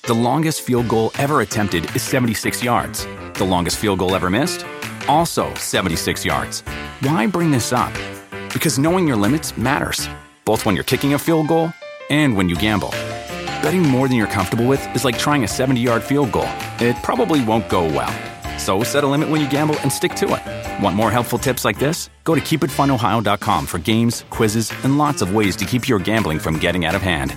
The longest field goal ever attempted is 76 yards. The longest field goal ever missed? Also 76 yards. Why bring this up? Because knowing your limits matters, both when you're kicking a field goal and when you gamble. Betting more than you're comfortable with is like trying a 70-yard field goal. It probably won't go well. So set a limit when you gamble and stick to it. Want more helpful tips like this? Go to keepitfunohio.com for games, quizzes, and lots of ways to keep your gambling from getting out of hand.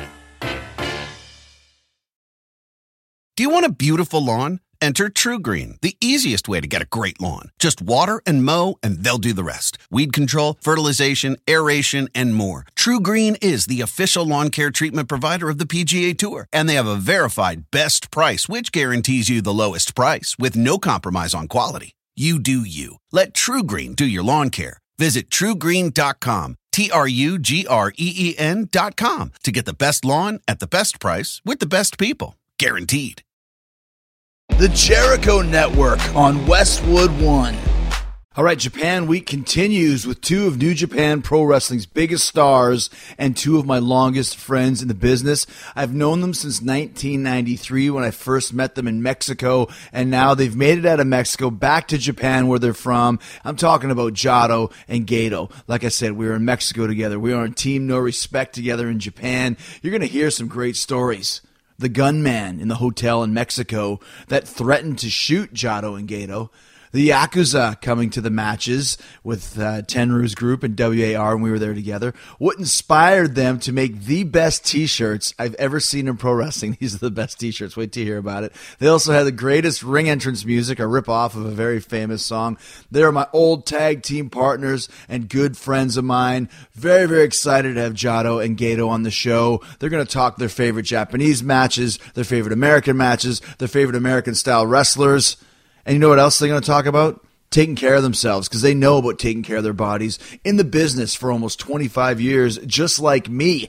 Do you want a beautiful lawn? Enter TruGreen, the easiest way to get a great lawn. Just water and mow, and they'll do the rest. Weed control, fertilization, aeration, and more. TruGreen is the official lawn care treatment provider of the PGA Tour, and they have a verified best price, which guarantees you the lowest price with no compromise on quality. You do you. Let TruGreen do your lawn care. Visit TruGreen.com, TruGreen.com, to get the best lawn at the best price with the best people. Guaranteed. The Jericho Network on Westwood One. All right, Japan Week continues with two of New Japan Pro Wrestling's biggest stars and two of my longest friends in the business. I've known them since 1993 when I first met them in Mexico, and now they've made it out of Mexico back to Japan where they're from. I'm talking about Jado and Gedo. Like I said, we were in Mexico together. We were on Team No Respect together in Japan. You're going to hear some great stories. The gunman in the hotel in Mexico that threatened to shoot Jado and Gedo. The Yakuza coming to the matches with Tenryu's group and WAR when we were there together. What inspired them to make the best T-shirts I've ever seen in pro wrestling. These are the best T-shirts. Wait to hear about it. They also had the greatest ring entrance music, a rip-off of a very famous song. They are my old tag team partners and good friends of mine. Very, very excited to have Jado and Gedo on the show. They're going to talk their favorite Japanese matches, their favorite American matches, their favorite American-style wrestlers. And you know what else they're going to talk about? Taking care of themselves, because they know about taking care of their bodies. In the business for almost 25 years, just like me.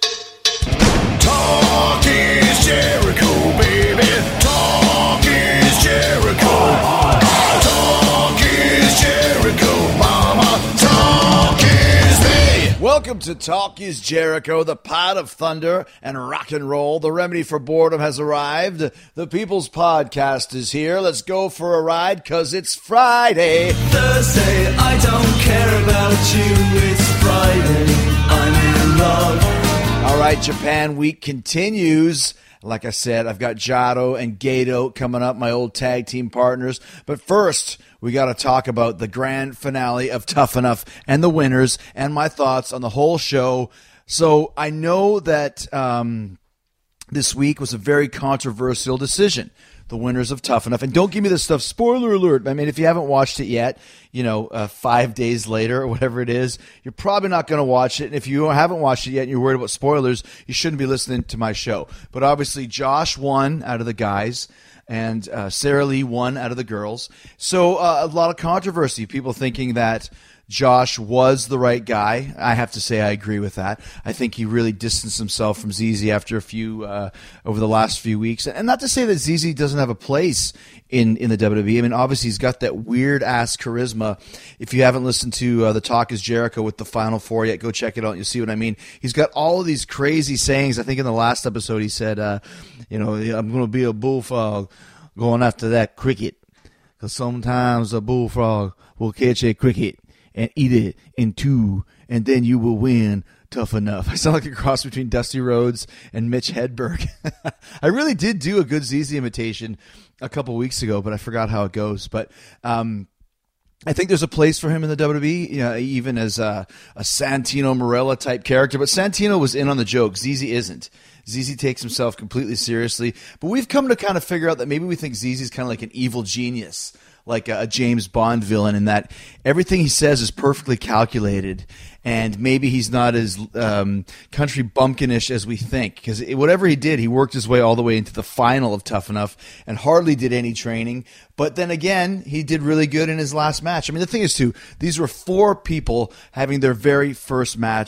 Talk is Jericho, baby. Talk is Jericho. Talk is Jericho, mama. Talk is me. Welcome to Talk is Jericho, the pot of thunder and rock and roll. The remedy for boredom has arrived. The People's Podcast is here. Let's go for a ride, because it's Friday. Thursday, I don't care about you. It's Friday, I'm in love. All right, Japan Week continues. Like I said, I've got Jado and Gedo coming up, my old tag team partners. But first, we got to talk about the grand finale of Tough Enough and the winners and my thoughts on the whole show. So I know that this week was a very controversial decision. The winners of Tough Enough. And don't give me this stuff, spoiler alert. I mean, if you haven't watched it yet, 5 days later or whatever it is, you're probably not going to watch it. And if you haven't watched it yet and you're worried about spoilers, you shouldn't be listening to my show. But obviously, Josh won out of the guys, and Sarah Lee won out of the girls. So a lot of controversy, people thinking that Josh was the right guy. I have to say I agree with that. I think he really distanced himself from ZZ after over the last few weeks. And not to say that ZZ doesn't have a place in the WWE. I mean, obviously he's got that weird-ass charisma. If you haven't listened to the Talk is Jericho with the Final Four yet, go check it out. You'll see what I mean. He's got all of these crazy sayings. I think in the last episode he said, I'm going to be a bullfrog going after that cricket, because sometimes a bullfrog will catch a cricket and eat it in two, and then you will win. Tough Enough. I sound like a cross between Dusty Rhodes and Mitch Hedberg. I really did do a good ZZ imitation a couple weeks ago, but I forgot how it goes. But I think there's a place for him in the WWE, even as a Santino Marella type character. But Santino was in on the joke. ZZ isn't. ZZ takes himself completely seriously. But we've come to kind of figure out that maybe we think ZZ is kind of like an evil genius, like a James Bond villain, in that everything he says is perfectly calculated, and maybe he's not as country bumpkinish as we think, because whatever he did, he worked his way all the way into the final of Tough Enough and hardly did any training. But then again, he did really good in his last match. I mean, the thing is, too, these were 4 people having their very first match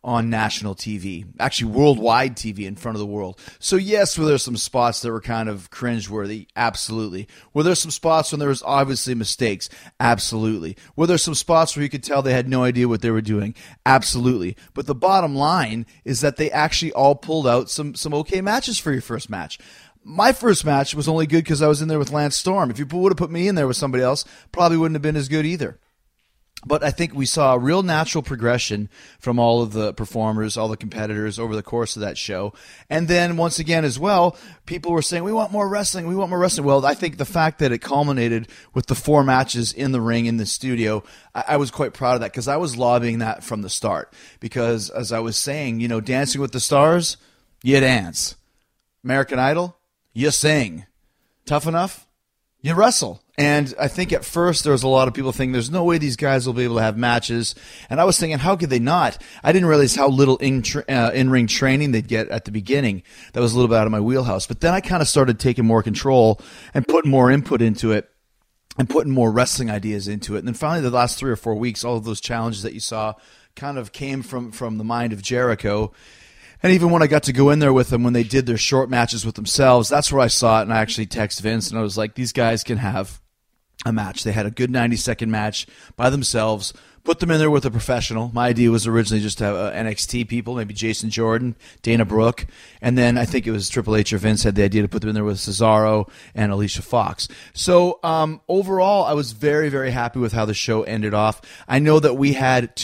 on national TV, actually worldwide TV in front of the world. So yes, were there some spots that were kind of cringeworthy? Absolutely. Were there some spots when there was obviously mistakes? Absolutely. Were there some spots where you could tell they had no idea what they were doing? Absolutely. But the bottom line is that they actually all pulled out some okay matches for your first match. My first match was only good because I was in there with Lance Storm. If you would have put me in there with somebody else, probably wouldn't have been as good either. But I think we saw a real natural progression from all of the performers, all the competitors over the course of that show. And then once again as well, people were saying, we want more wrestling, we want more wrestling. Well, I think the fact that it culminated with the 4 matches in the ring, in the studio, I was quite proud of that because I was lobbying that from the start. Because as I was saying, Dancing with the Stars, you dance. American Idol, you sing. Tough Enough, you wrestle. And I think at first there was a lot of people thinking there's no way these guys will be able to have matches. And I was thinking, how could they not? I didn't realize how little in-ring training they'd get at the beginning. That was a little bit out of my wheelhouse. But then I kind of started taking more control and putting more input into it and putting more wrestling ideas into it. And then finally the last 3 or 4 weeks, all of those challenges that you saw kind of came from the mind of Jericho. And even when I got to go in there with them, when they did their short matches with themselves, that's where I saw it. And I actually texted Vince and I was like, these guys can have a match. They had a good 90-second match by themselves. Put them in there with a professional. My idea was originally just to have NXT people, maybe Jason Jordan, Dana Brooke, and then I think it was Triple H or Vince had the idea to put them in there with Cesaro and Alicia Fox. So overall, I was very, very happy with how the show ended off. I know that we had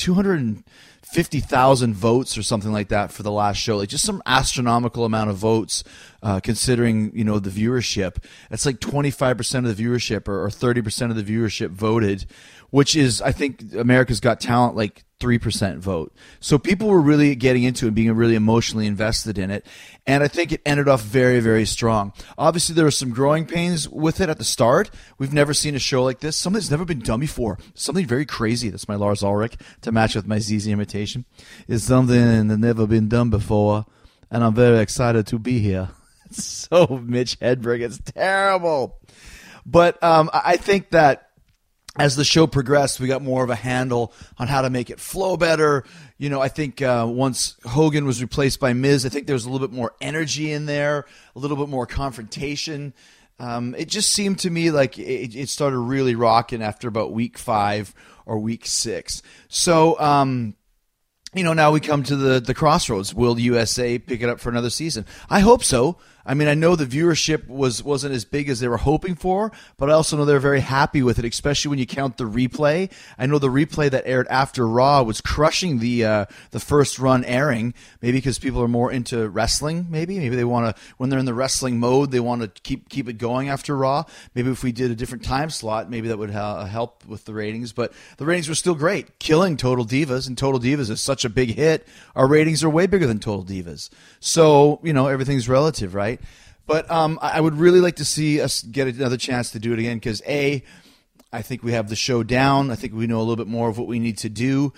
250,000 votes or something like that for the last show, like just some astronomical amount of votes, considering the viewership. It's like 25% of the viewership or 30% of the viewership voted, which is, I think, America's Got Talent, like 3% vote. So people were really getting into it, being really emotionally invested in it, and I think it ended off very, very strong. Obviously, there were some growing pains with it at the start. We've never seen a show like this. Something that's never been done before. Something very crazy. That's my Lars Ulrich to match with my ZZ imitation. It's something that's never been done before, and I'm very excited to be here. So Mitch Hedberg, it's terrible. But I think that as the show progressed, we got more of a handle on how to make it flow better. I think once Hogan was replaced by Miz, I think there was a little bit more energy in there, a little bit more confrontation. It just seemed to me like it started really rocking after about week 5 or week 6. So, now we come to the crossroads. Will USA pick it up for another season? I hope so. I mean, I know the viewership wasn't as big as they were hoping for, but I also know they're very happy with it, especially when you count the replay. I know the replay that aired after Raw was crushing the first run airing, maybe because people are more into wrestling, maybe they want to, when they're in the wrestling mode, they want to keep it going after Raw. Maybe if we did a different time slot, maybe that would help with the ratings, but the ratings were still great, killing Total Divas, and Total Divas is such a big hit. Our ratings are way bigger than Total Divas. So, everything's relative, right? But I would really like to see us get another chance to do it again because, A, I think we have the show down. I think we know a little bit more of what we need to do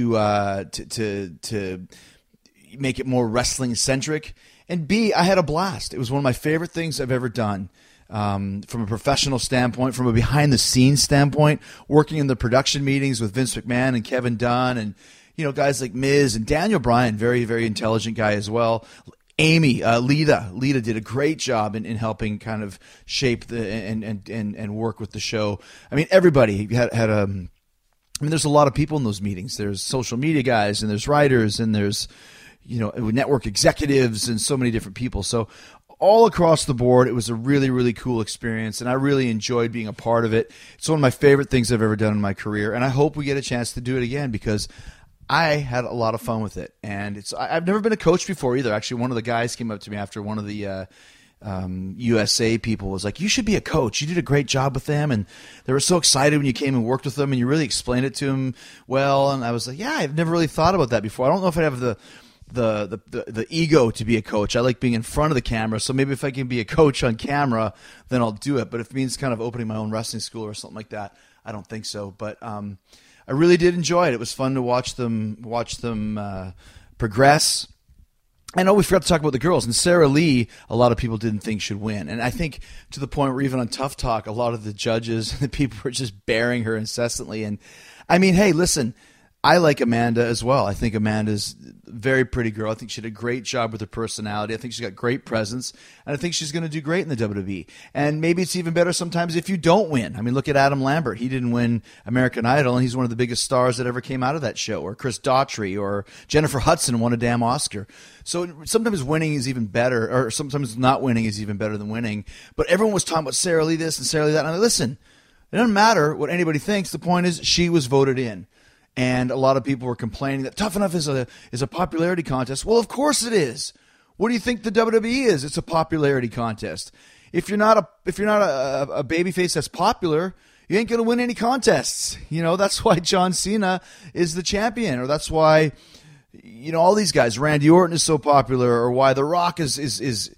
to make it more wrestling-centric. And, B, I had a blast. It was one of my favorite things I've ever done. From a professional standpoint, from a behind-the-scenes standpoint, working in the production meetings with Vince McMahon and Kevin Dunn and, guys like Miz and Daniel Bryan, very, very intelligent guy as well. Amy, Lita did a great job in helping kind of shape and work with the show. I mean, everybody had there's a lot of people in those meetings. There's social media guys and there's writers and there's, network executives and so many different people. So all across the board, it was a really, really cool experience, and I really enjoyed being a part of it. It's one of my favorite things I've ever done in my career, and I hope we get a chance to do it again because I had a lot of fun with it, and I've never been a coach before either. Actually, one of the guys came up to me after one of the USA people was like, you should be a coach. You did a great job with them, and they were so excited when you came and worked with them, and you really explained it to them well. And I was like, yeah, I've never really thought about that before. I don't know if I have the ego to be a coach. I like being in front of the camera, so maybe if I can be a coach on camera, then I'll do it. But if it means kind of opening my own wrestling school or something like that, I don't think so. But I really did enjoy it. It was fun to watch them progress. I know we forgot to talk about the girls, and Sarah Lee, a lot of people didn't think should win. And I think to the point where even on Tough Talk, a lot of the judges and the people were just bearing her incessantly. And I mean, hey, listen, I like Amanda as well. I think Amanda's a very pretty girl. I think she did a great job with her personality. I think she's got great presence, and I think she's going to do great in the WWE. And maybe it's even better sometimes if you don't win. I mean, look at Adam Lambert. He didn't win American Idol, and he's one of the biggest stars that ever came out of that show. Or Chris Daughtry, or Jennifer Hudson won a damn Oscar. So sometimes winning is even better, or sometimes not winning is even better than winning. But everyone was talking about Sarah Lee this and Sarah Lee that. And I'm like, listen, it doesn't matter what anybody thinks. The point is she was voted in. And a lot of people were complaining that Tough Enough is a popularity contest. Well, of course it is. What do you think the WWE is? It's a popularity contest. If you're not a babyface that's popular, you ain't gonna win any contests. That's why John Cena is the champion, or that's why all these guys. Randy Orton is so popular, or why The Rock is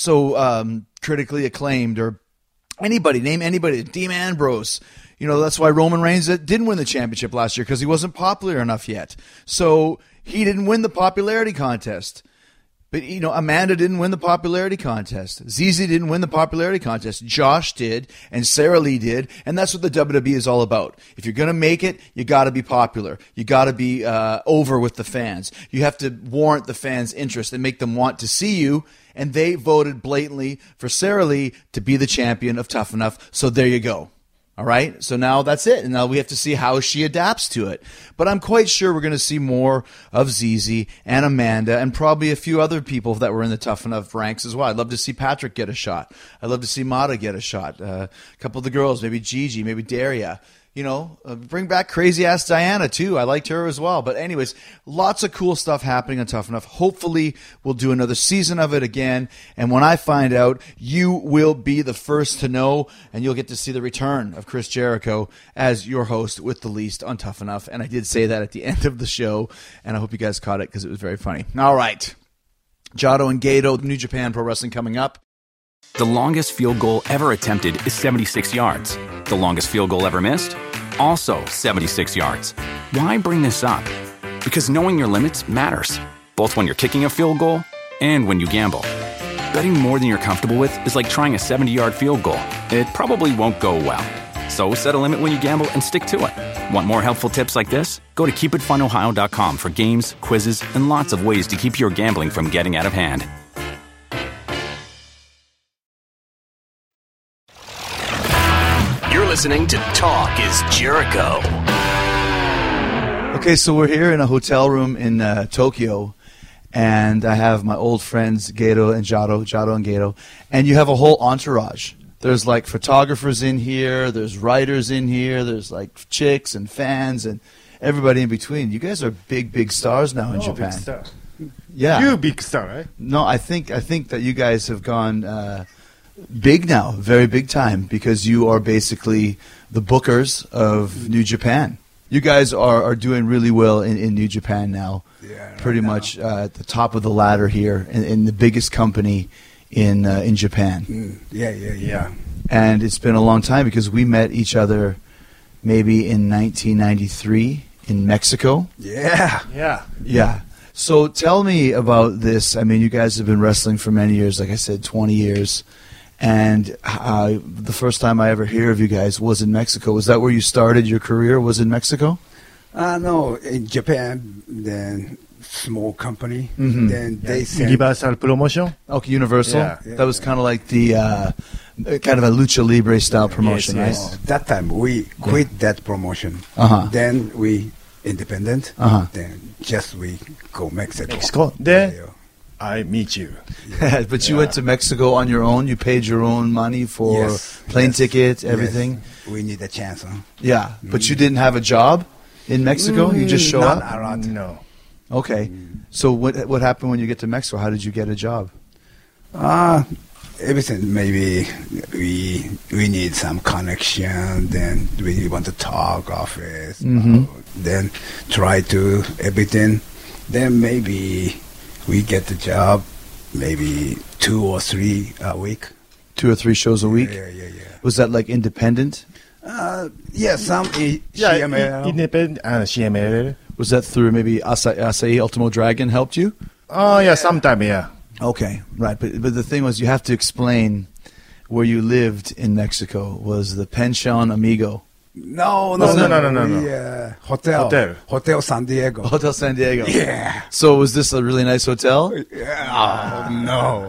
so critically acclaimed, or name anybody. Dean Ambrose. That's why Roman Reigns didn't win the championship last year, because he wasn't popular enough yet. So he didn't win the popularity contest. But, Amanda didn't win the popularity contest. ZZ didn't win the popularity contest. Josh did, and Sarah Lee did, and that's what the WWE is all about. If you're going to make it, you got to be popular. You got to be over with the fans. You have to warrant the fans' interest and make them want to see you, and they voted blatantly for Sarah Lee to be the champion of Tough Enough, so there you go. All right, so now that's it, and now we have to see how she adapts to it. But I'm quite sure we're going to see more of ZZ and Amanda, and probably a few other people that were in the Tough Enough ranks as well. I'd love to see Patrick get a shot. I'd love to see Mata get a shot. A couple of the girls, maybe Gigi, maybe Daria. Bring back crazy-ass Diana, too. I liked her as well. But anyways, lots of cool stuff happening on Tough Enough. Hopefully, we'll do another season of it again. And when I find out, you will be the first to know, and you'll get to see the return of Chris Jericho as your host with the least on Tough Enough. And I did say that at the end of the show, and I hope you guys caught it because it was very funny. All right. Jado and Gato, New Japan Pro Wrestling coming up. The longest field goal ever attempted is 76 yards. The longest field goal ever missed? Also 76 yards. Why bring this up? Because knowing your limits matters, both when you're kicking a field goal and when you gamble. Betting more than you're comfortable with is like trying a 70-yard field goal. It probably won't go well. So set a limit when you gamble and stick to it. Want more helpful tips like this? Go to keepitfunohio.com for games, quizzes, and lots of ways to keep your gambling from getting out of hand. You're listening to Talk is Jericho. Okay, so we're here in a hotel room in Tokyo, and I have my old friends Gato and Jado and Gato, and you have a whole entourage. There's like photographers in here, there's writers in here, there's like chicks and fans and everybody in between. You guys are big stars now in Japan. Big star. Yeah. You big star, right? No, I think that you guys have gone big now, very big time, because you are basically the bookers of New Japan. You guys are doing really well in New Japan now. Yeah, pretty much at the top of the ladder here in the biggest company in Japan. Yeah. And it's been a long time because we met each other maybe in 1993 in Mexico. Yeah. So tell me about this. I mean, you guys have been wrestling for many years, like I said, 20 years. And the first time I ever hear of you guys was in Mexico. Was that where you started your career, was in Mexico? No, in Japan, then small company. Mm-hmm. Then they sent Universal Promotion. Okay, Universal. Yeah. That was kind of like the kind of a lucha libre style promotion, Yes. right? That time we quit that promotion. Uh-huh. Then we independent. Uh-huh. Then just we go Mexico. Mexico. There, I meet you. But you went to Mexico on your own. You paid your own money for plane ticket, everything. Yes. We need a chance, huh? Yeah, but you didn't have a job in Mexico. You just show not up. around. No. Okay. So what happened when you get to Mexico? How did you get a job? Everything. Maybe we need some connection. Then we want to talk office. Then try to everything. Then maybe we get the job. Maybe 2 or 3 a week. 2 or 3 shows a week. Yeah. Was that like independent? Some CML. Independent CML. Was that through maybe Asahi Ultimo Dragon helped you? Oh, yeah, sometime, yeah. Okay, right. But the thing was, you have to explain where you lived in Mexico. Was the Pension Amigo. No. Hotel San Diego. Hotel San Diego. Yeah. So was this a really nice hotel? Yeah. No.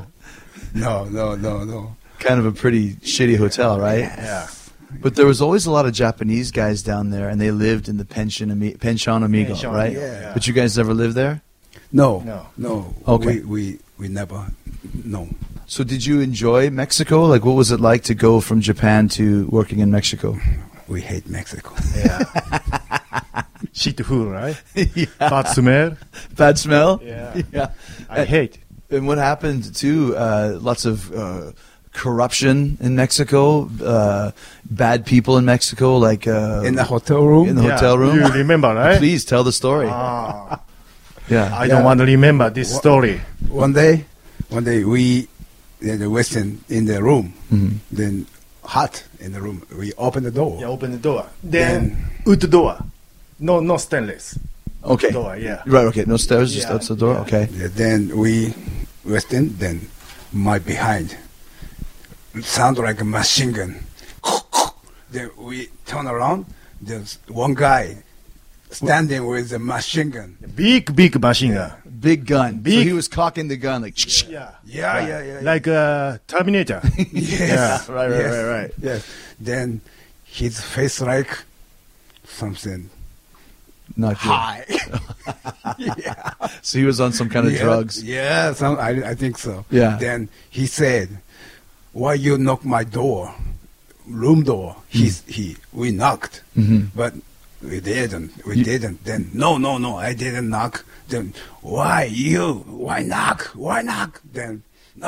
Kind of a pretty shitty hotel, right? Yeah. But there was always a lot of Japanese guys down there, and they lived in the Pension Amigo, Pension, right? yeah. But you guys never lived there? No. Okay. We never. No. So did you enjoy Mexico? Like, what was it like to go from Japan to working in Mexico? We hate Mexico. Yeah. Shit food, right? Bad smell. Bad smell? Yeah. I hate. And what happened too? Lots of corruption in Mexico. Bad people in Mexico, like In the hotel room. in the hotel room. You remember, right? Please tell the story. Ah, Yeah. I don't want to remember this story. One day we was in the room. Mhm. Then hot in the room. We open the door. Yeah, open the door. Then wood door. No stainless. Okay. Door, yeah. Right. Okay. No stairs. Just Yeah, outside the door. yeah. Okay. Yeah, then we was in. Then my behind sound like a machine gun. Then we turn around. There's one guy standing with a machine gun. Big machine gun. Big gun. So Big- he was cocking the gun like. Yeah. Yeah. Like Terminator. Yes. Right. Right. Yes. Then his face like something Not good. high. Yeah. So he was on some kind of Yeah, drugs. Yeah, I think so. Yeah. Then he said, "Why you knock my door, room door?" We knocked, Mhm. but we didn't. We didn't. Then no, I didn't knock. Then why knock? Why knock? Then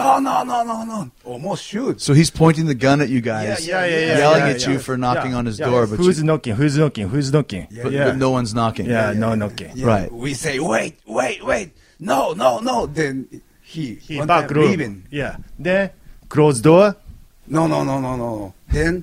no. Almost shoot. So he's pointing the gun at you guys, Yeah, yelling yeah, at you for knocking on his Yeah. door, but, Who's knocking? Who's knocking? but, Yeah. but no one's knocking. Yeah, no knocking. Yeah, Right. We say wait. No. Then he He went back there room. leaving. Yeah. Then close door. No. Then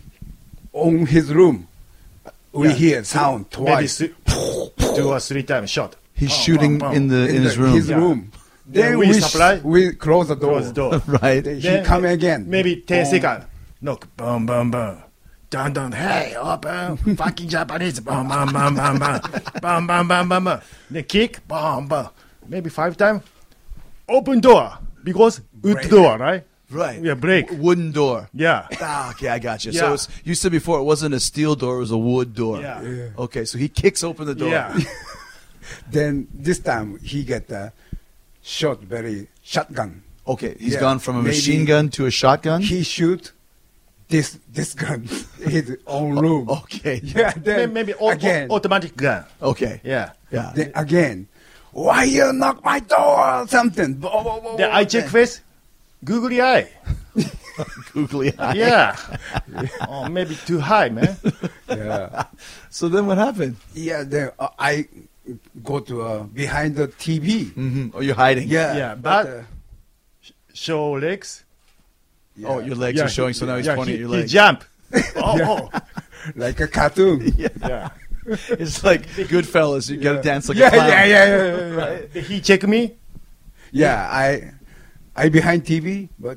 on his room, we Yeah. hear sound Maybe twice. 2 or 3 times shot. He's Bam, shooting bam, bam. in his room. His Yeah. room. Then Then we we supply- we close the door. Close door. right. Then he Then come again. Maybe 10 Boom. seconds. Knock. Boom, boom, boom. Dun. Hey, open. Fucking Japanese. Boom, bam, bam, bam, bam. Bam, bam, bam, bam, bam. Then kick. Boom, boom. Maybe 5 times. Open door. Because wood Break. door, right? Right. Yeah, break. Wooden door. Yeah. Ah, okay, I got you. Yeah. So it's, you said before it wasn't a steel door; it was a wood door. Yeah. Okay, so he kicks open the door. Yeah. Then this time he get the very shotgun. Okay, he's Yeah, gone from a maybe machine gun to a shotgun. He shoot this gun in his own room. Okay. Yeah. Then Maybe again. automatic gun. Okay. Yeah. Yeah. Then again. Why you knock my door or something? Blah, blah, blah, Then blah. I check face. Googly eye. Googly eye. Yeah. Oh, maybe too high, man. Yeah. So then what happened? Yeah, then I go to behind the TV. Mm-hmm. Oh, you're hiding. Yeah, Yeah, but- Show legs. Oh, your legs are showing. So now he's pointing at your legs. He jump. Oh. like a cartoon. Yeah. It's like Goodfellas. You got to dance like yeah, a clown. yeah. Right? He check me. Yeah, I behind TV, but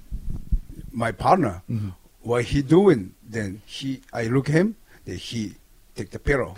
my partner, what he doing? Then I look him. Then he take the pillow.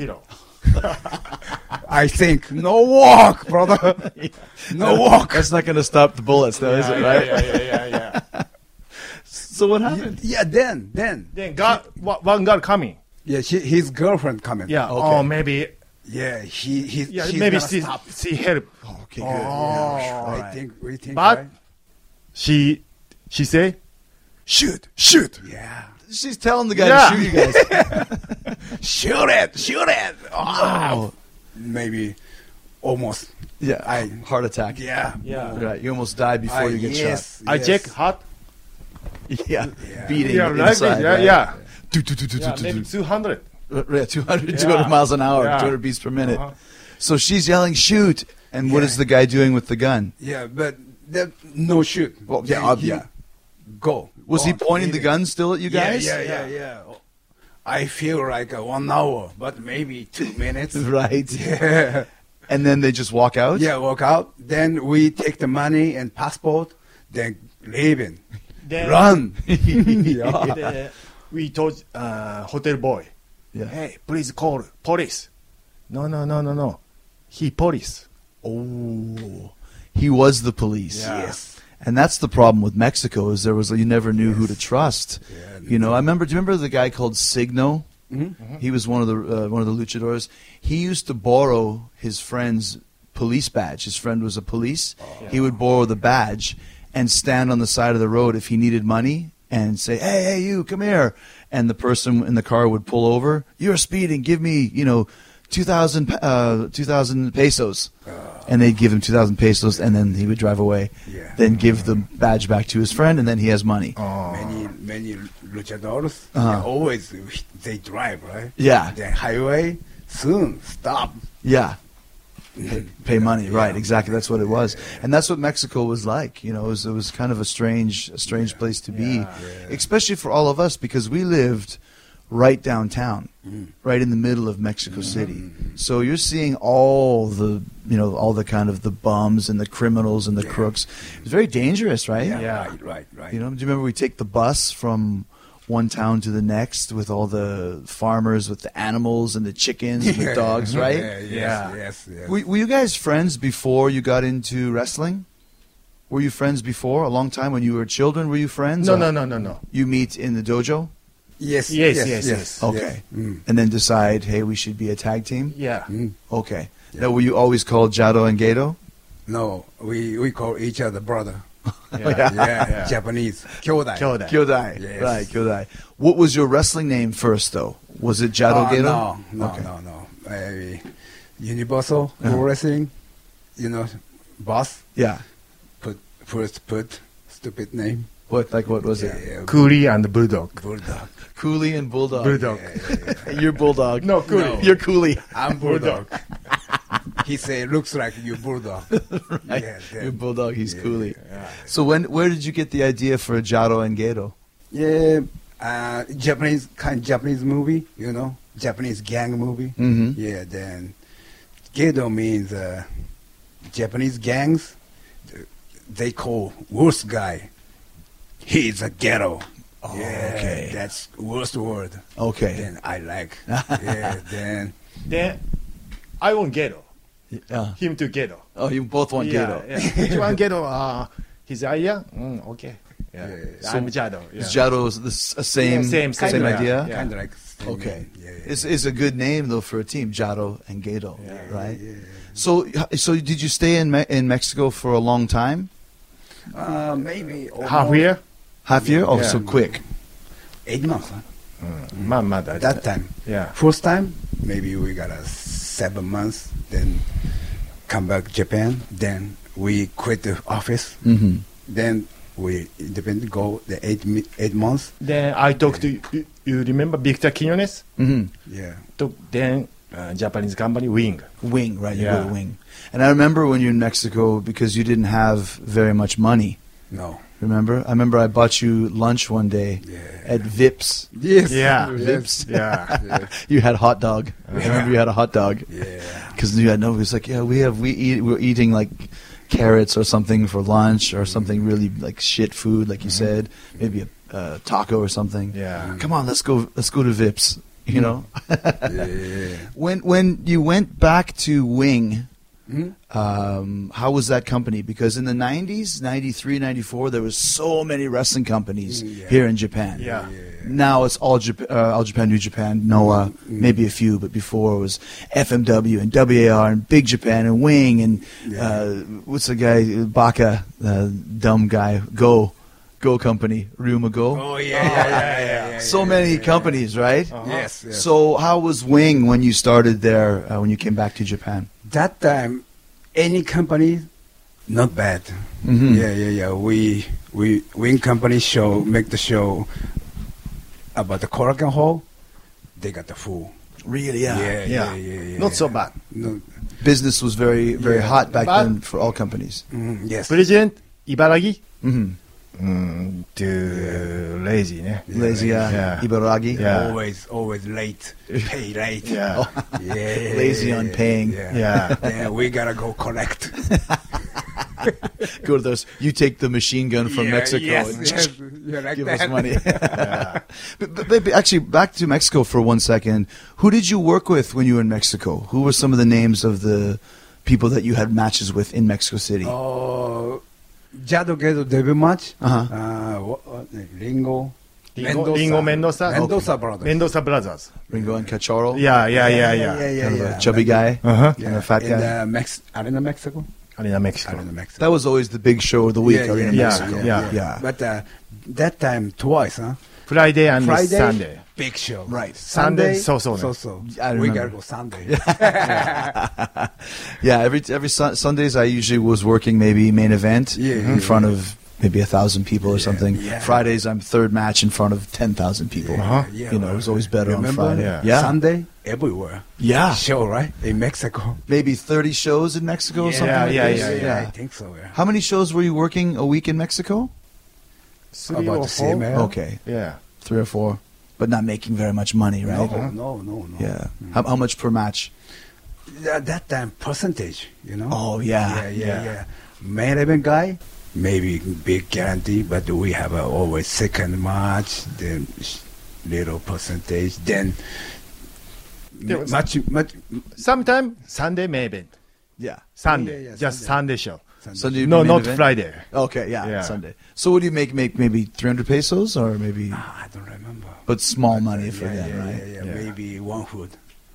I think no walk, brother. No walk. That's not going to stop the bullets, though, is it? Right? Yeah. So what happened? Yeah, then. Then one girl coming. Yeah, his girlfriend coming. Yeah. Okay. Oh, maybe. Yeah, she's Maybe gonna stop. she help. Okay, good. I think we think. But right? she say, shoot. Yeah. She's telling the guy Yeah. to shoot you guys. Shoot it. Oh. Maybe almost. Yeah. Heart attack. Yeah. Yeah. Right. You almost die before you get yes, I yes. check heart. shot. Yeah. Beating Yeah, like inside. this. right? Yeah. Do, do, do, do, Yeah, do, maybe do. 200. Yeah, 200, Yeah. 200 miles an hour, Yeah. 200 beats per minute. Uh-huh. So she's yelling, shoot. And what Yeah. is the guy doing with the gun? Yeah, but no shoot. Well, yeah, Then he yeah. Go. Was he Go. pointing the Leave it. gun still at you guys? Yeah. I feel like 1 hour, but maybe 2 minutes. Right. Yeah. And then they just walk out? Yeah, walk out. Then we take the money and passport. Then leaving. Then Run. we told hotel boy. Yeah. Hey, please call police. No. He police. Oh, he was the police. Yes. And that's the problem with Mexico is you never knew who to trust. Yeah. Do you remember the guy called Signo? Mm-hmm. He was one of the luchadors. He used to borrow his friend's police badge. His friend was a police. He would borrow the badge and stand on the side of the road if he needed money and say, hey, you, come here. And the person in the car would pull over. You're speeding. Give me, 2,000 pesos. And they'd give him 2,000 pesos, and then he would drive away. Yeah. Then give the badge back to his friend, and then he has money. Many luchadores always they drive, right? Yeah. The highway soon stop. Yeah. Pay money, right? Exactly. That's what it was, and that's what Mexico was like. It was kind of a strange place to be, especially for all of us because we lived right downtown, right in the middle of Mexico City. So you're seeing all the kind of the bums and the criminals and the crooks. It was very dangerous, right? Yeah. Right. Do you remember we take the bus from one town to the next with all the farmers with the animals and the chickens and the dogs, right? Yes. Were you guys friends before you got into wrestling? Were you friends before, a long time when you were children? Were you friends? No. You meet in the dojo? Yes. Okay. And then decide, hey, we should be a tag team? Yeah. Okay. Now, were you always called Jado and Gedo? No, we call each other brother. Yeah. Japanese. Kyodai. Kyodai. Yes. Right, Kyodai. What was your wrestling name first, though? Was it Jado Gedo? No. Universal Pro Wrestling, boss. Yeah. Put stupid name. What was it? Coolie and Bulldog. Bulldog. Coolie and Bulldog. Bulldog. You're Bulldog. No, Coolie. You're Coolie. I'm Bulldog. He say, looks like you Bulldog. Right. Yeah, You're Bulldog. He's Coolie. So where did you get the idea for Jado and Gedo? Yeah, Japanese movie, Japanese gang movie. Mm-hmm. Yeah, then Gedo means Japanese gangs. They call worst guy. He's a ghetto. Oh, okay. That's worst word. Okay. Then I like. Then I want Gedo. Him to Gedo. Oh, you both want Gedo. Yeah. Which one Gedo? His idea? Okay. Yeah. So I'm Jado. Yeah. Is Jado the same idea? kind of like. Okay. Yeah. It's a good name though for a team, Jado and Gedo, right? Yeah. So did you stay in Mexico for a long time? Maybe half year. Half year? Oh, Yeah. so quick. 8 months. Huh? That time. Yeah. First time, maybe we got 7 months. Then come back Japan. Then we quit the office. Mm-hmm. Then we independently go the 8 months. Then I talked to you. Remember Victor Quinones? Mm-hmm. Yeah. Then Japanese company Wing. Wing, right? You go to Wing. And I remember when you're in Mexico because you didn't have very much money. No. Remember? I remember I bought you lunch one day at Vips. Yes. Yeah. Vips. Yeah. You had hot dog. I remember you had a hot dog. Yeah. Because you had no. It was like, we're eating like carrots or something for lunch or something really like shit food, like you said, maybe a taco or something. Yeah. Come on, let's go to Vips. Yeah. When you went back to Wing. Mm-hmm. How was that company? Because in the 90s, 93, 94, there was so many wrestling companies here in Japan. Yeah. Now it's all Japan, New Japan, Noah, maybe a few, but before it was FMW and WAR and Big Japan and Wing and what's the guy, Baka, dumb guy, Go Company, Ryuma Go. Oh, yeah. So many companies, right? Yes. So how was Wing when you started there, when you came back to Japan? That time, any company, not bad. Mm-hmm. Yeah. We Wing company make the show about the Korakuen Hall. They got the full. Really? Yeah. Not so bad. No, Business was very, very hot back then for all companies. yes. President Ibaragi. Mm-hmm. Too lazy, ne? Lazy, Ibaragi. Yeah. Always late. Pay late. Yeah. Lazy on paying. Yeah. Yeah, we gotta go collect. Go to those. You take the machine gun from Mexico. Yes. Yeah, like Give that. us money. But actually, back to Mexico for 1 second. Who did you work with when you were in Mexico? Who were some of the names of the people that you had matches with in Mexico City? Jado Gedo debut match. Uh-huh. Ringo. Ringo Mendoza. Mendoza brothers. Mendoza brothers. Ringo and Cachorro? Yeah. Kind of a chubby guy? Uh-huh. And a fat in guy? Arena Mexico. Arena Mexico. Arena Mexico. That was always the big show of the week, Yeah, Arena yeah, Mexico. yeah. But that time twice, huh? Friday and Friday, Sunday. big show. Right. Sunday, so-so. I We remember. gotta go Sunday. Yeah, every Sundays I usually was working maybe main event in front of maybe 1,000 people or something. yeah. Fridays I'm third match in front of 10,000 people. Yeah, You know, it was always better on Remember? Friday. Yeah. Sunday, everywhere. Yeah. Show, right? In Mexico. Maybe 30 shows in Mexico or something like Yeah, this? yeah. I think so, yeah. How many shows were you working a week in Mexico? Three About or the same, four? yeah. Okay, Yeah. 3 or 4. But not making very much money, right? No. Yeah. How much per match? That time, percentage, you know? Oh, yeah. Yeah. Main event guy, maybe big guarantee, but we have always second match, then little percentage, then There was- much. Sometime Sunday main event. Yeah. Sunday. Yeah, Just Sunday show. Sunday No, main not event? Friday. Okay, yeah, Yeah. Sunday. So what do you make maybe 300 pesos or maybe, I don't remember. but small money for yeah, them, right? Yeah, maybe one food.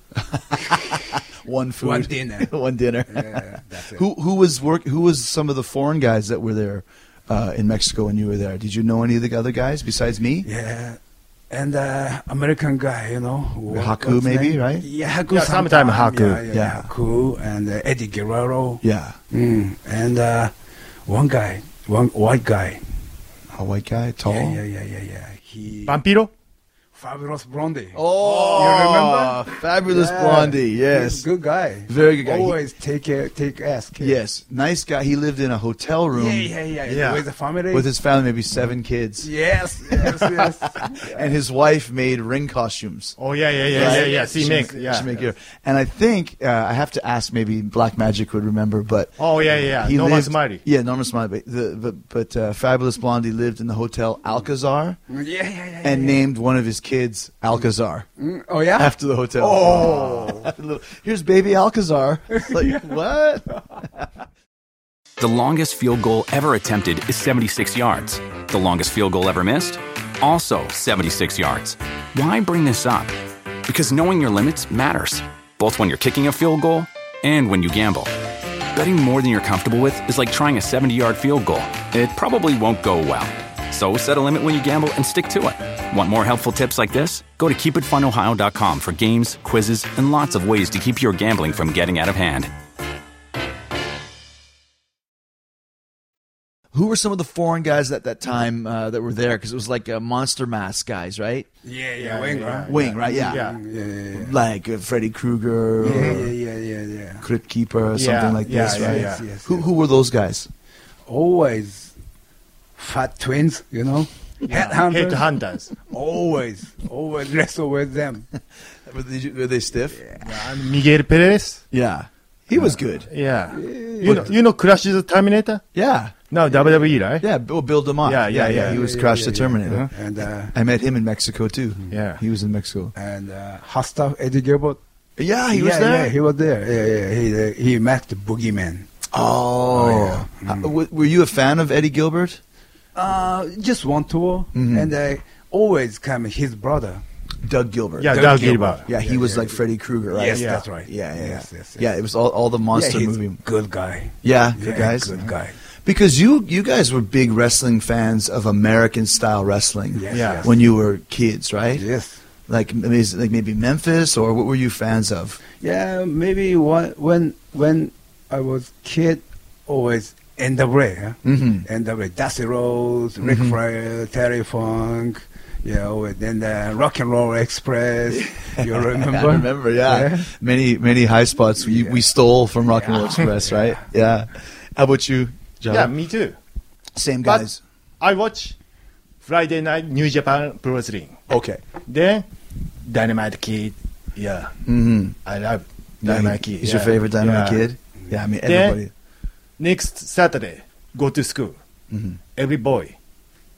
One food, One dinner. one dinner. Yeah, that's it. Who was some of the foreign guys that were there in Mexico when you were there? Did you know any of the other guys besides me? Yeah. And American guy, you know. Haku what's maybe, name? right? Yeah, Haku. Yeah, sometime Haku. Yeah. Haku and Eddie Guerrero. Yeah, And one guy, one white guy. a white guy, tall. Yeah. He Vampiro? Fabulous Blondie. Oh, You remember? Fabulous Yeah. Blondie. Yes, Good guy. Very good guy. He- Always take ass. Kid. yes, nice guy. He lived in a hotel room Yeah. With the family. with his family, maybe 7 kids, Yes. and his wife made ring costumes. Oh, yeah. She She-make. make here. And I think I have to ask. Maybe Black Magic would remember, but Oh, yeah. he Norman lived- Smiley. Yeah, Norman Smiley. But Fabulous Blondie lived in the hotel Alcazar Yeah. and named one of his kids Alcazar Oh yeah. after the hotel. Oh, here's baby Alcazar. It's like what? The longest field goal ever attempted is 76 yards. The longest field goal ever missed? Also 76 yards. Why bring this up? Because knowing your limits matters, both when you're kicking a field goal and when you gamble. Betting more than you're comfortable with is like trying a 70-yard field goal. It probably won't go well. So set a limit when you gamble and stick to it. Want more helpful tips like this? Go to keepitfunohio.com for games, quizzes, and lots of ways to keep your gambling from getting out of hand. Who were some of the foreign guys at that time that were there? Because it was like Monster Mask guys, right? Yeah. Wing, right? Wing, right? Yeah. Yeah. Like Freddy Krueger, or Yeah. Crypt Keeper, or something like this, yeah, right? yeah. Yes. Who were those guys? Always fat twins, you know. Headhunters. Headhunters. Always wrestle with them. Were they stiff? And Miguel Perez. Yeah. He was good. Yeah. You know Crash the Terminator? Yeah. No, WWE, right? Yeah, Bill DeMott. Yeah. He was Crash the Terminator. And I met him in Mexico, too. Yeah. He was in Mexico. hot stuff Eddie Gilbert. Yeah, he was there? Yeah, he was there. Yeah. He met the Boogeyman. Oh. Were you a fan of Eddie Gilbert? Just one tour, and I always come his brother. Doug Gilbert. Yeah, Doug Gilbert. Yeah, he was like Freddy Krueger, right? Yes, Yeah. that's right. Yeah. Yes. Yeah, it was all the monster he's movie. good guy. Yeah, good guys. Good guy. Because you guys were big wrestling fans of American style wrestling Yeah. when you were kids, right? Yes. Like maybe Memphis, or what were you fans of? Yeah, maybe when I was kid, always NWA, huh? NWA, Dusty Rhodes, Ric Flair, Terry Funk, then the Rock and Roll Express. You remember? I remember, yeah. Many high spots we stole from Rock and Roll Express, right? Yeah. How about you, John? Yeah, me too. Same But guys. I watch Friday Night New Japan Pro Wrestling. Okay. Then Dynamite Kid. Yeah. I love Dynamite Kid. He's your favorite Dynamite Yeah. Kid? Yeah, I mean, Then- everybody. Next Saturday, go to school. Every boy.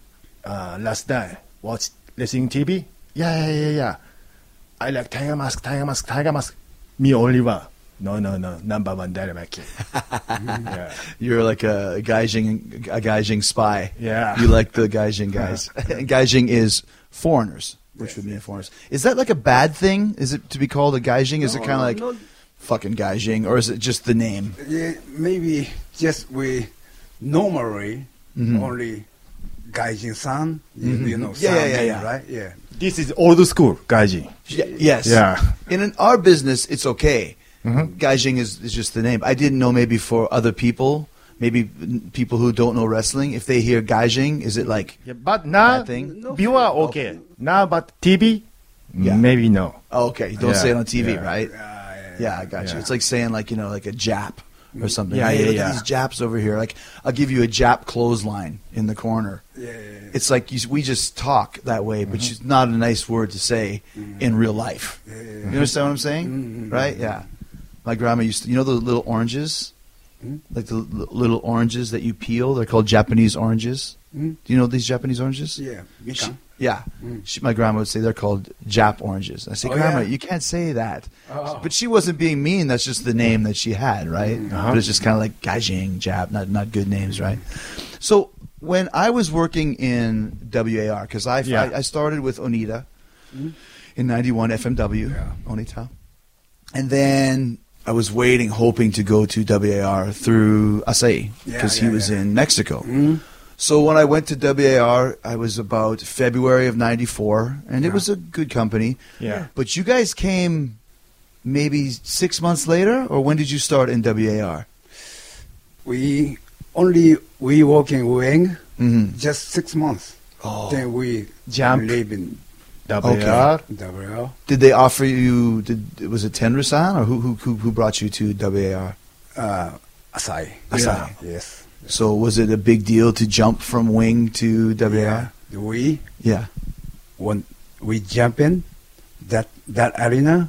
last night watch wrestling TV. Yeah. I like Tiger Mask. Me only one. No. Number one Dynamite Kid. Yeah. You're like a Gaijin spy. Yeah. You like the Gaijin guys. And Gaijin is foreigners, which would mean foreigners. Is that like a bad thing? Is it to be called a Gaijin? Is it kind of like fucking Gaijin, or is it just the name? Yeah, maybe just we normally only Gaijin-san, you know, Yeah. right? Yeah. This is old school Gaijin. Yes. Yeah. In our business, it's okay. Gaijin is just the name. I didn't know maybe for other people, maybe people who don't know wrestling, if they hear Gaijin, is it like Yeah, but now bad thing? viewer okay. Now, but TV, Yeah. maybe no. Oh, okay, you don't Yeah, say it on TV, yeah. right? Yeah, I got you. Yeah. It's like saying like, you know, like a Jap or something. Yeah, Hey, yeah, look yeah. at these Japs over here. Like, I'll give you a Jap clothesline in the corner. Yeah. It's like we just talk that way, but it's not a nice word to say in real life. You understand what I'm saying? Right? Yeah. My grandma used to, you know the little oranges? Like the little oranges that you peel? They're called Japanese oranges. Do you know these Japanese oranges? Yeah. Mikan. Yeah. My grandma would say they're called Jap oranges. I say, Oh, Grandma, yeah. you can't say that. Oh. But she wasn't being mean. That's just the name that she had, right? But it's just kind of like Gaijin, Jap, not good names, right? So when I was working in WAR, because I started with Onita in 91 FMW, Onita. And then I was waiting, hoping to go to WAR through Asai, because he was in Mexico. So when I went to WAR, I was about February of 94, and it was a good company. Yeah. But you guys came maybe 6 months later, or when did you start in WAR? We working wing just 6 months. Oh. Then we Jump. live in WR. WL. Did they offer you, was it Tenru-san, or who brought you to WAR? Asai. Asai. Yes. So was it a big deal to jump from wing to WAR? We Yeah. when we jump in that arena,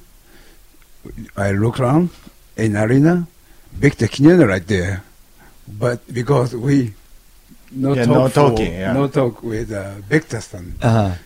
I look around in arena, Victor Quinones right there, but because we no talk with Victor-san,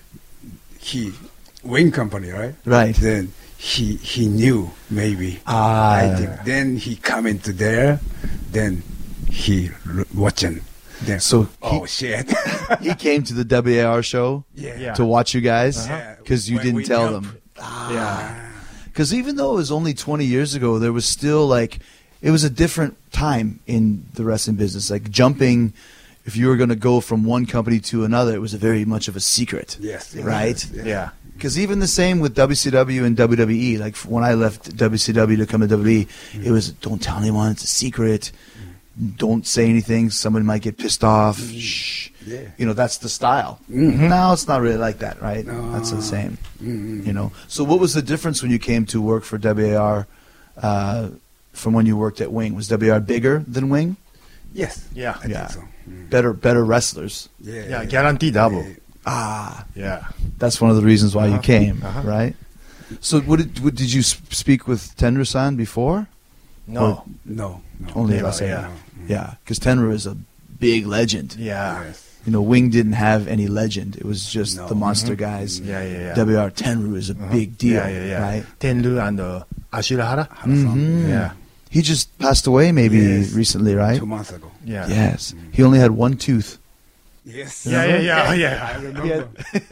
he wing company, right? Right. Then he knew maybe. I think then he come into there, then he watching. Then So shit. he came to the WAR show Yeah. to watch you guys because you When didn't we tell jump. them. Yeah. Because even though it was only 20 years ago, there was still like, it was a different time in the wrestling business. Like jumping, if you were going to go from one company to another, it was a very much of a secret. Yes. Right? Yeah. Because even the same with WCW and WWE. Like when I left WCW to come to WWE, it was don't tell anyone, it's a secret. Don't say anything. Somebody might get pissed off. Shh. Yeah. You know, that's the style. Now it's not really like that, right? That's the same. You know. So what was the difference when you came to work for WAR from when you worked at Wing? Was WAR bigger than Wing? Yes. Yeah. I Yeah. think so. Better wrestlers. Yeah. Guarantee double. Ah, Yeah. that's one of the reasons why you came, right? So did you speak with Tenru-san before? No. No. Only Never, Asai. yeah. Yeah, because Tenru is a big legend. Yeah. Yes. You know, Wing didn't have any legend. It was just No. the monster guys. Yeah. WR Tenru is a big deal, Yeah. right? Tenru and Ashirahara. Yeah. He just passed away maybe Yes. recently, right? 2 months ago. Yeah. Yes. He only had one tooth. Yes. Yeah. I remember.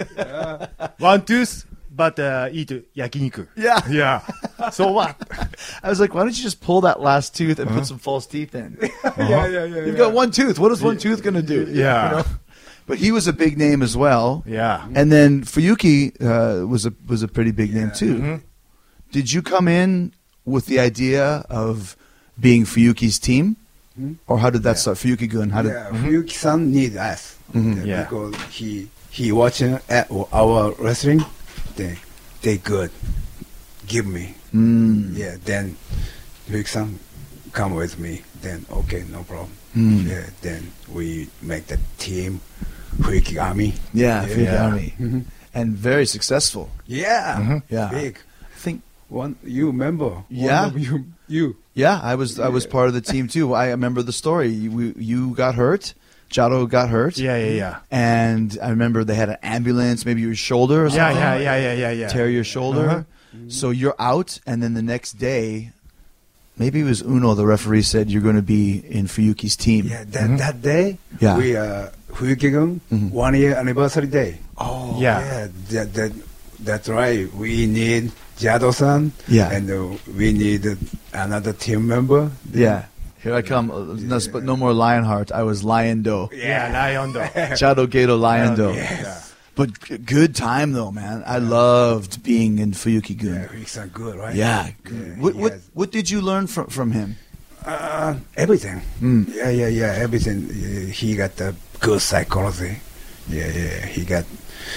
One tooth, but eat yakiniku. Yeah. Yeah. So what? I was like, why don't you just pull that last tooth and put some false teeth in? Yeah. You've got one tooth. What is one tooth going to do? Yeah. You know? But he was a big name as well. Yeah. And then Fuyuki was a pretty big name too. Did you come in with the idea of being Fuyuki's team? Or how did that start? Fuyuki-gun, how did... Yeah, Fuyuki-san need us. Yeah. Because he watching at our wrestling, they good. Give me. Yeah, then Fuyuki-san come with me. Then okay, no problem. Yeah, then we make the team, Fuyuki Army. Yeah, Fuyuki Yeah. Army. And very successful. Yeah, Yeah. big. I think... One, you remember? Yeah. One of you. Yeah, I was part of the team too. I remember the story. You got hurt Jado got hurt. Yeah. And I remember they had an ambulance, maybe your shoulder or something. Yeah. Tear your shoulder. So you're out, and then the next day, maybe it was Uno, the referee said you're going to be in Fuyuki's team. Yeah, that day, Yeah. we Fuyuki-gun 1 year anniversary day. Oh, Yeah. That's right. We need Jado-san, Yeah. and we need another team member. yeah. Here I come. But no more Lionheart. I was Lion-Do. Yeah, Lion Do. Chado Gato Lion-Do. Yes. But good time, though, man. I loved being in Fuyuki-gun. Yeah, he's good, right? Yeah. Yeah, What did you learn from him? everything. Mm. Yeah, everything. He got the good psychology. Yeah, he got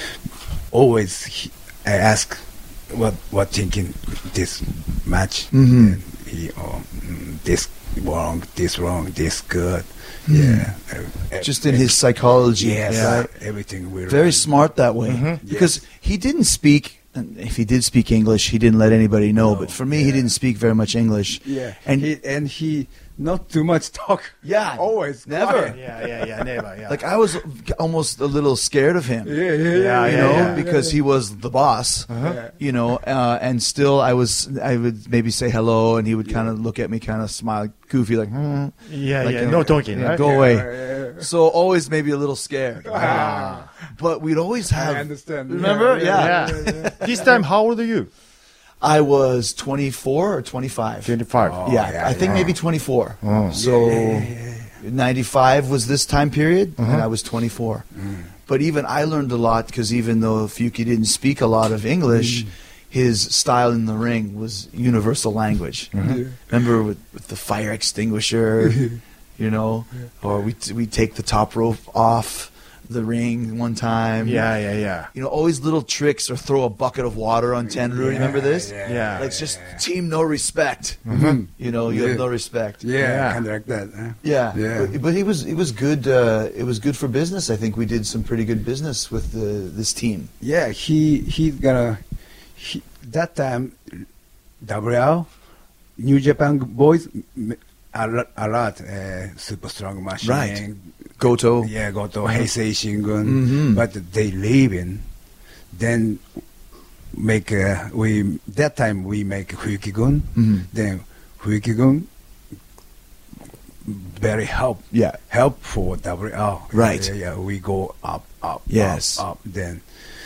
always. I ask what thinking this match. Mhm. And he this wrong, this good. Yeah, Just in his psychology. yes, Right? everything we Very smart that way. Because he didn't speak, and if he did speak English, he didn't let anybody know. But for me, he didn't speak very much English. Yeah, And he not too much talk. Yeah, always never. quiet. Yeah, never. Yeah. Like I was almost a little scared of him. Yeah, You know, because he was the boss. You know, and still I would maybe say hello, and he would kind of look at me, kind of smile, goofy, like, like, no talking, yeah, right? go away. So always maybe a little scared. But we'd always have. I understand. Remember? Yeah. This time, how old are you? I was 24 or 25. 25. I think maybe 24. So 95 was this time period, and I was 24. But even I learned a lot because even though Fuyuki didn't speak a lot of English, his style in the ring was universal language. Remember with the fire extinguisher, you know, or we take the top rope off the ring one time. Yeah. You know, always little tricks, or throw a bucket of water on Tenru. Remember this? Yeah. Like just team no respect. You know, you have no respect. Yeah, kind of like that. Huh? Yeah. But it was good. It was good for business. I think we did some pretty good business with this team. Yeah, he that time WL New Japan boys a lot super strong machine. Right. Goto. Yeah, Goto, Heisei Shingun, but they leaving. Then make that time we make Fuyuki-gun. Then Fuyuki-gun very help for WL. Right. Yeah, we go up. Yes. up. Then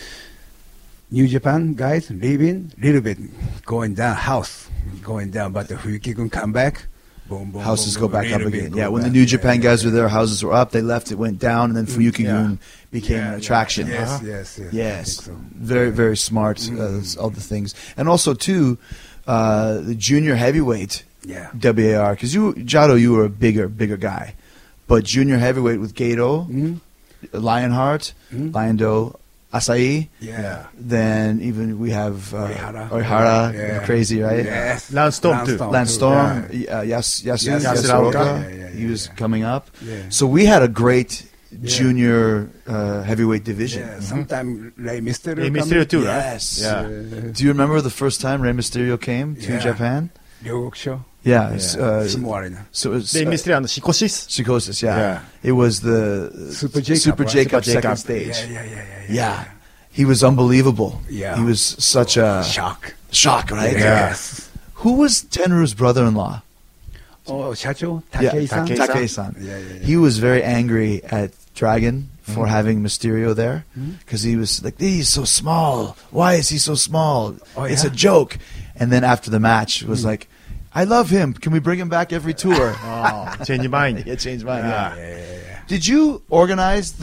New Japan guys leaving, little bit going down, house going down, but the Fuyuki-gun come back. Boom, Houses boom, go back up little bit again. go Yeah, when the back. New Japan guys were there, houses were up. They left, it went down, and then Fuyuki-gun became an attraction. Yes. Yes, I think so. very, very smart. All the things, and also too, the junior heavyweight WAR. Because Jado, you were a bigger guy, but junior heavyweight with Gato, Lionheart, Lion-Do, Asai. Yeah. Then even we have Oihara. Oihara, crazy, right? Yes. Lance Storm too. Lance Storm, Yasuoka. Yeah. He was coming up. Yeah. So we had a great junior heavyweight division. Yeah, sometimes Rey Mysterio. Rey Mysterio too, right? Yes. Yeah. Do you remember the first time Rey Mysterio came to Yeah. Japan? Ryogokusho. Yeah. Small arena. So it was They missed it on the Shikoshis. Psychosis, yeah. Yeah. It was the Super Jacob, Super right? Jacob Super second Jacob. stage. Yeah. He was unbelievable. Yeah. He was such a Shock. right? Yes. Who was Tenru's brother-in-law? Oh, Shacho? Yeah, Takei-san? Takei-san. Yeah. He was very angry at Dragon for having Mysterio there because he was like, he's so small. Why is he so small? Oh, It's a yeah? joke. And then after the match, it was like, I love him. Can we bring him back every tour? Change your mind. Yeah, changed mine. Yeah. Yeah. Did you organize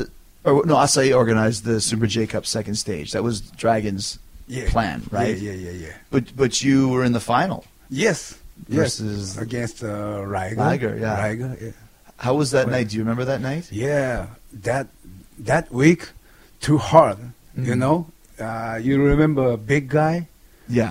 Asahi organized the Super J-Cup second stage? That was Dragon's plan, right? Yeah. But you were in the final. Yes. Versus against Liger. Liger, yeah. Liger, yeah. How was that night? Do you remember that night? Yeah, that week, too hard. You know, you remember big guy? Yeah.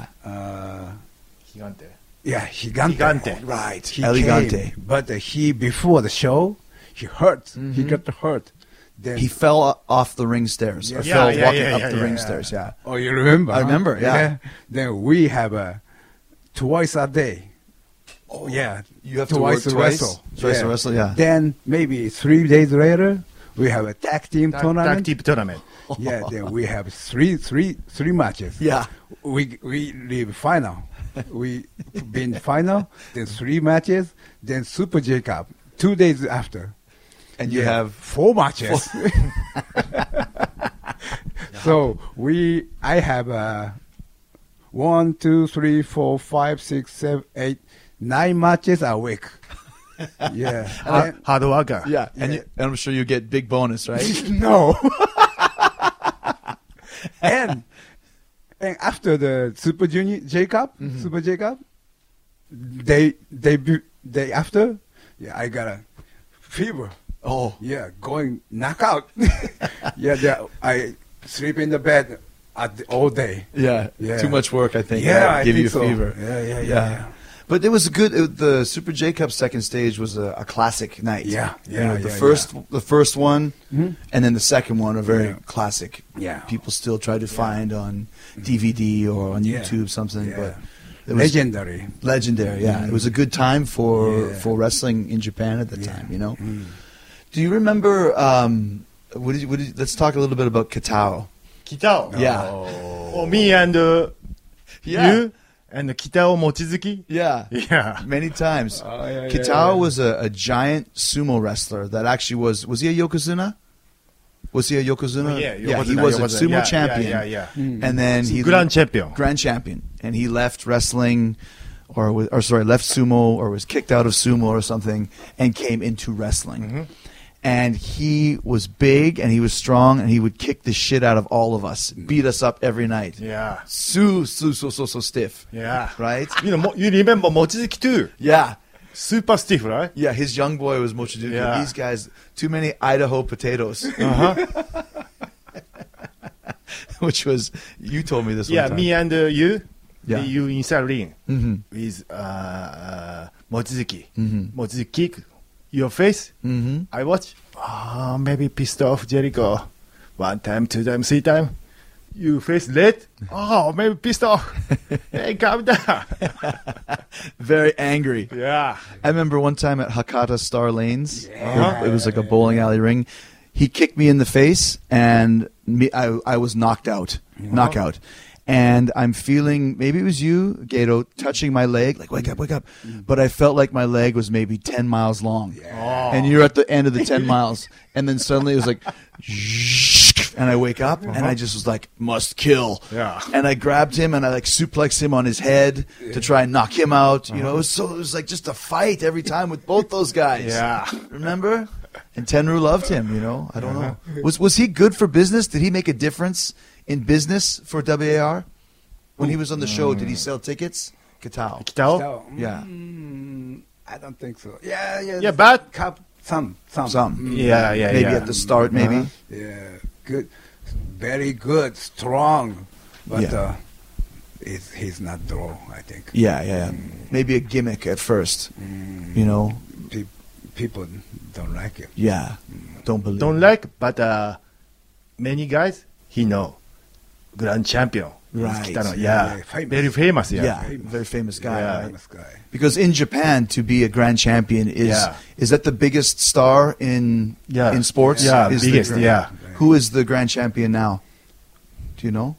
Gigante. Yeah, Gigante. Gigante. Right. He Elegante. came, but he before the show, he hurt. He got hurt. Then He fell off the ring stairs. Or Yeah. fell Yeah, walking yeah, up yeah, the yeah, ring yeah. stairs, yeah. Oh, you remember? I remember, yeah. Then we have twice a day. Oh yeah, You have to work twice? wrestle. Twice to wrestle, yeah. Then maybe 3 days later, we have a tag team tournament. Tag team tournament. Yeah, then we have three matches. Yeah. We leave final. We been final, then 3 matches, then Super J Cup 2 days after. And you have 4 matches. So I have 1, 2, 3, 4, 5, 6, 7, 8, 9 matches a week. Yeah. Hard worker. Yeah, and I'm sure you get big bonus, right? No. and after the Super Junior J Cup, Super J Cup, day after, I got a fever. Oh, Yeah, going knockout. I sleep in the bed all day. yeah. Yeah. Too much work, I think. Yeah, might I give think you a so. fever. Yeah. But it was the Super J Cup second stage was a classic night. Yeah, You know, yeah, the yeah, first one, and then the second one are very Yeah. classic. Yeah. People still try to find on DVD or on Yeah. YouTube something, Yeah. but it was Legendary. legendary. Yeah, it was a good time for Yeah. wrestling in Japan at the time. You know. Mm. Do you remember? Let's talk a little bit about Kitao. Kitao. Yeah. Oh, me and Yeah. you and Kitao Mochizuki. Yeah. Yeah. Many times. yeah, Kitao was a giant sumo wrestler that actually was he a Yokozuna? Was he a Yokozuna? Oh, yeah, he Yokozuna, was a Yokozuna. sumo Yeah, champion. yeah. And then he Grand champion. Grand champion. And he left wrestling left sumo or was kicked out of sumo or something and came into wrestling. And he was big and he was strong and he would kick the shit out of all of us, beat us up every night. Yeah. So stiff. Yeah. Right? You remember Mochizuki too? Yeah. Super stiff, right? Yeah, his young boy was Mochizuki. Yeah. These guys, too many Idaho potatoes. Which was, you told me this Yeah, one time. me and you. Yeah. You inside ring Mhm. with Mochizuki. Mhm. Mochizuki kick your face. Mhm. I watch. Maybe pissed off Jericho. 1 time, 2 time, 3 time. You face red. Maybe pissed off. Hey, calm down. Very angry. Yeah. I remember one time at Hakata Star Lanes. It was like a bowling alley ring. He kicked me in the face, and I was knocked out. Knockout. And I'm feeling, maybe it was you, Gato, touching my leg, like, wake up. But I felt like my leg was maybe 10 miles long. And you're at the end of the 10 miles. And then suddenly it was like, and I wake up, and I just was like, must kill. Yeah. And I grabbed him, and I like suplexed him on his head to try and knock him out. You know, it was like just a fight every time with both those guys. Yeah. Remember? And Tenryu loved him, you know. I don't know. Was he good for business? Did he make a difference in business for WAR? When he was on the show, did he sell tickets? Kitao. Kitao? So, Yeah. I don't think so. Yeah. Yeah, but Some. yeah. Maybe at the start, maybe. Yeah, good, very good, strong, but Yeah. he's not draw. I think. Yeah. Maybe a gimmick at first. You know? People don't like it. Yeah. Don't believe don't it. like, but many guys he know. Grand champion. Right. Kitano. Yeah, Yeah. famous. Very famous. Yeah. Yeah. Very famous guy. Yeah. Right? Famous guy. Because in Japan, to be a grand champion is that the biggest star in sports? Yeah, Is the biggest. grand- Yeah. Who is the grand champion now? Do you know?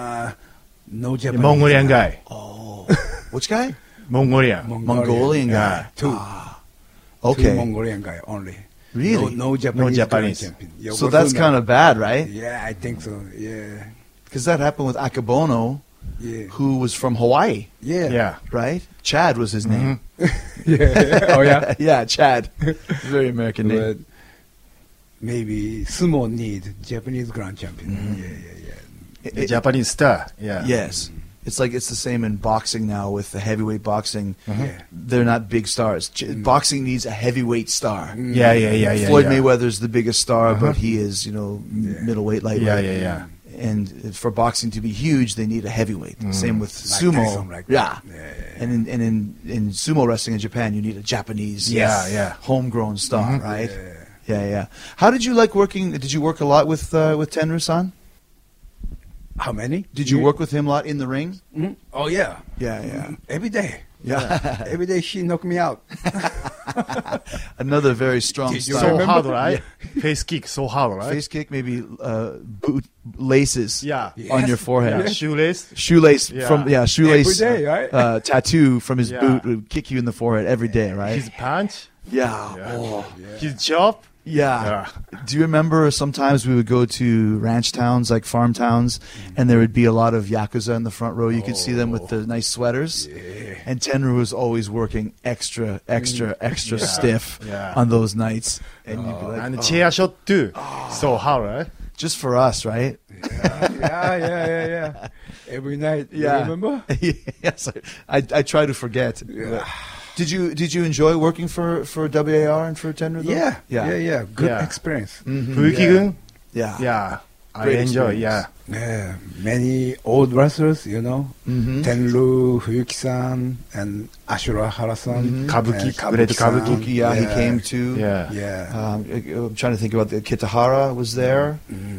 No Japanese. Mongolian guy. Oh, which guy? Mongolian. Mongolian guy. Yeah. Two Okay, Mongolian guy only. really? No Japanese. Japanese. Grand champion. So that's kind of bad, right? Yeah, I think so. Yeah. Because that happened with Akabono, Yeah. who was from Hawaii, Yeah. Yeah. right? Chad was his name. Yeah. Oh yeah. Yeah, Chad. Very American name. But maybe sumo need Japanese grand champion. Yeah. The Japanese star. Yeah. Yes. It's like it's the same in boxing now with the heavyweight boxing. Yeah. They're not big stars. Boxing needs a heavyweight star. Yeah. Floyd yeah. Mayweather's the biggest star, but he is, middleweight, lightweight. Yeah. And for boxing to be huge, they need a heavyweight. Same with Like sumo. Tyson, like yeah. that. Yeah. And in sumo wrestling in Japan, you need a Japanese, Yeah. homegrown star, right? Yeah. How did you like working? Did you work a lot with Tenryu-san? How many? Did you work with him a lot in the ring? Oh yeah. Yeah. Every day. Yeah. Every day she knocked me out. Another very strong Did you style. So remember? hard, right? Face kick, so hard, right? Face kick, maybe boot laces Yeah. on your forehead. Yeah, shoelace. Shoelace Yeah. from shoelace Every day, right? tattoo from his Yeah. boot would kick you in the forehead every day, right? His punch. Yeah. Yeah. Oh, His job. yeah. Do you remember sometimes we would go to ranch towns, like farm towns, and there would be a lot of Yakuza in the front row. You could see them with the nice sweaters. And Tenru was always working extra stiff Yeah. on those nights. And you'd be like, And chair shot too. So hard, right? just for us, right? Yeah. Every night. Yeah. You remember? Yes, I try to forget. Yeah. Did you enjoy working for WAR and for Tenru? though? Yeah. Good Yeah. experience. Fuyuki-gun. Yeah. Yeah. I Great enjoy. experience. Yeah, many old wrestlers, you know, Tenru, Fuyuki-san, and Ashura Hara-san. Kabuki, and great Kabuki-san. Kabuki, Yeah, he came too. Yeah. Yeah. I'm trying to think about the Kitahara was there.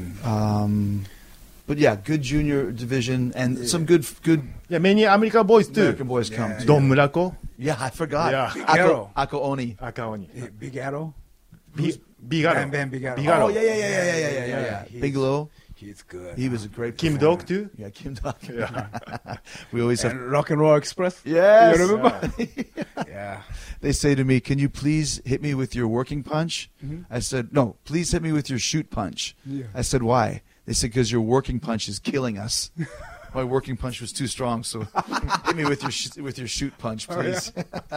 But yeah, good junior division and some good Yeah, many American boys too. American boys come too. Don Murako. Yeah, I forgot. Yeah. Big Arrow. Ako Oni. Akaoni. Big Arrow. Bigaro. Bam Bigaro. Bigaro. Oh yeah. He's- Bigelow. He's good. He was a great Kim performer. Dog too. Yeah, Kim Dog. Yeah. We always have. And Rock and Roll Express. Yes. You remember? Yeah. They say to me, "Can you please hit me with your working punch?" I said, "No, please hit me with your shoot punch." Yeah. I said, "Why?" They said, "Because your working punch is killing us." My working punch was too strong, so hit me with your shoot punch, please.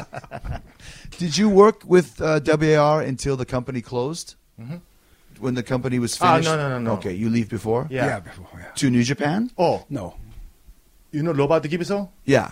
Did you work with WAR until the company closed? When the company was finished? No. Okay, you leave before? Yeah. Before, yeah. To New Japan? Oh, No. you know Robert Gibson? Yeah.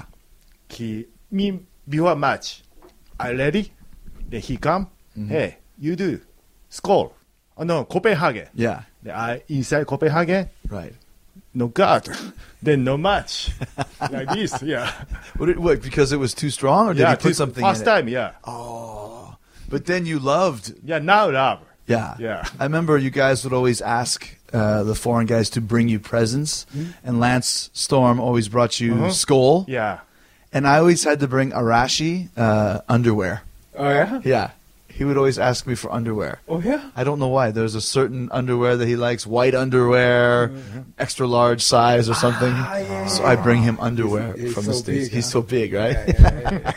Me before match, I ready. Then he come. Hey, you do. Skull. Oh no, Copenhagen. Yeah. Then I inside Copenhagen. Right. No guard. Then no match. Like this. Yeah. What, because it was too strong, or did Yeah. you put something first in it? time. Yeah. Oh. But then you loved. Yeah. Now love. Yeah. Yeah. I remember you guys would always ask the foreign guys to bring you presents, and Lance Storm always brought you Skull, Yeah. and I always had to bring Arashi underwear. Oh, yeah? Yeah. He would always ask me for underwear. Oh, yeah? I don't know why. There's a certain underwear that he likes, white underwear, extra large size or something. So I bring him underwear He's from the so States. big, He's huh? so big, right? Yeah.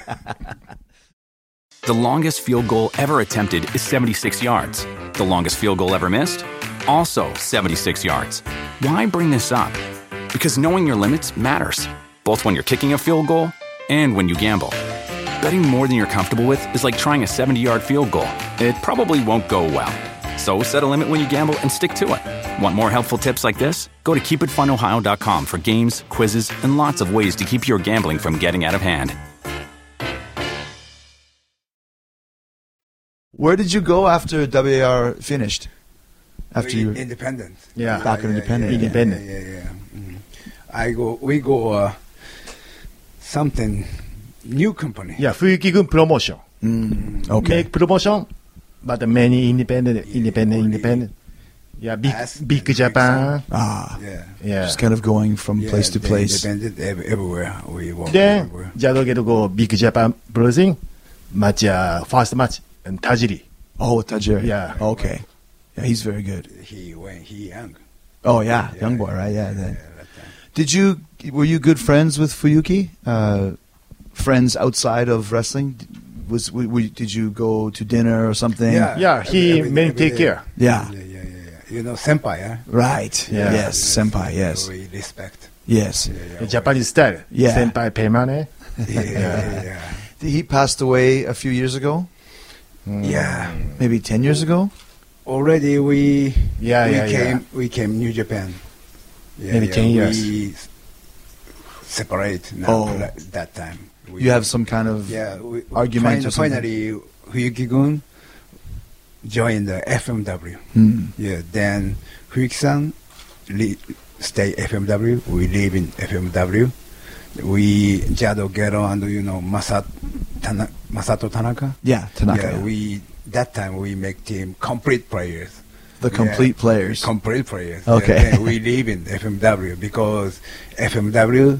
The longest field goal ever attempted is 76 yards. The longest field goal ever missed? Also 76 yards. Why bring this up? Because knowing your limits matters, both when you're kicking a field goal and when you gamble. Betting more than you're comfortable with is like trying a 70-yard field goal. It probably won't go well. So set a limit when you gamble and stick to it. Want more helpful tips like this? Go to keepitfunohio.com for games, quizzes, and lots of ways to keep your gambling from getting out of hand. Where did you go after WAR finished? After you Independent. Yeah. back in Independent? Yeah. Independent. We go something new company. Yeah. Fuyuki-gun promotion. Okay. Make promotion, but many independent. Yeah. Big Japan. Yeah. Yeah. Just kind of going from place to they place. Independent everywhere. We walk Then everywhere. Jado get to go Big Japan Pro Wrestling match. First match and Tajiri. Oh, Tajiri. Yeah. Okay. Yeah, he's very good. When he young. Oh yeah, young boy, right? Yeah. Then. Were you good friends with Fuyuki? Friends outside of wrestling? Did you go to dinner or something? Yeah, he made take care. Yeah. Yeah. You know, senpai, huh? Right. Yeah. Yes. Senpai. Yes. We respect. Yes. The Japanese style. Yeah. Senpai pay money. Yeah. He passed away a few years ago. Yeah. Maybe 10 years ago. Already we Yeah. came New Japan. Yeah, Maybe 10 years. We separate now. Oh. That time. You have some kind of argument or something? Finally, Fuyuki-gun joined the FMW. Yeah. Then Fuyuki-san stay FMW. We live in FMW. We Jado Gero and Masato Tanaka. Yeah, Tanaka. Yeah, Yeah. that time we make team complete players. The complete players. Complete players. Okay. Yeah, then we live in FMW because FMW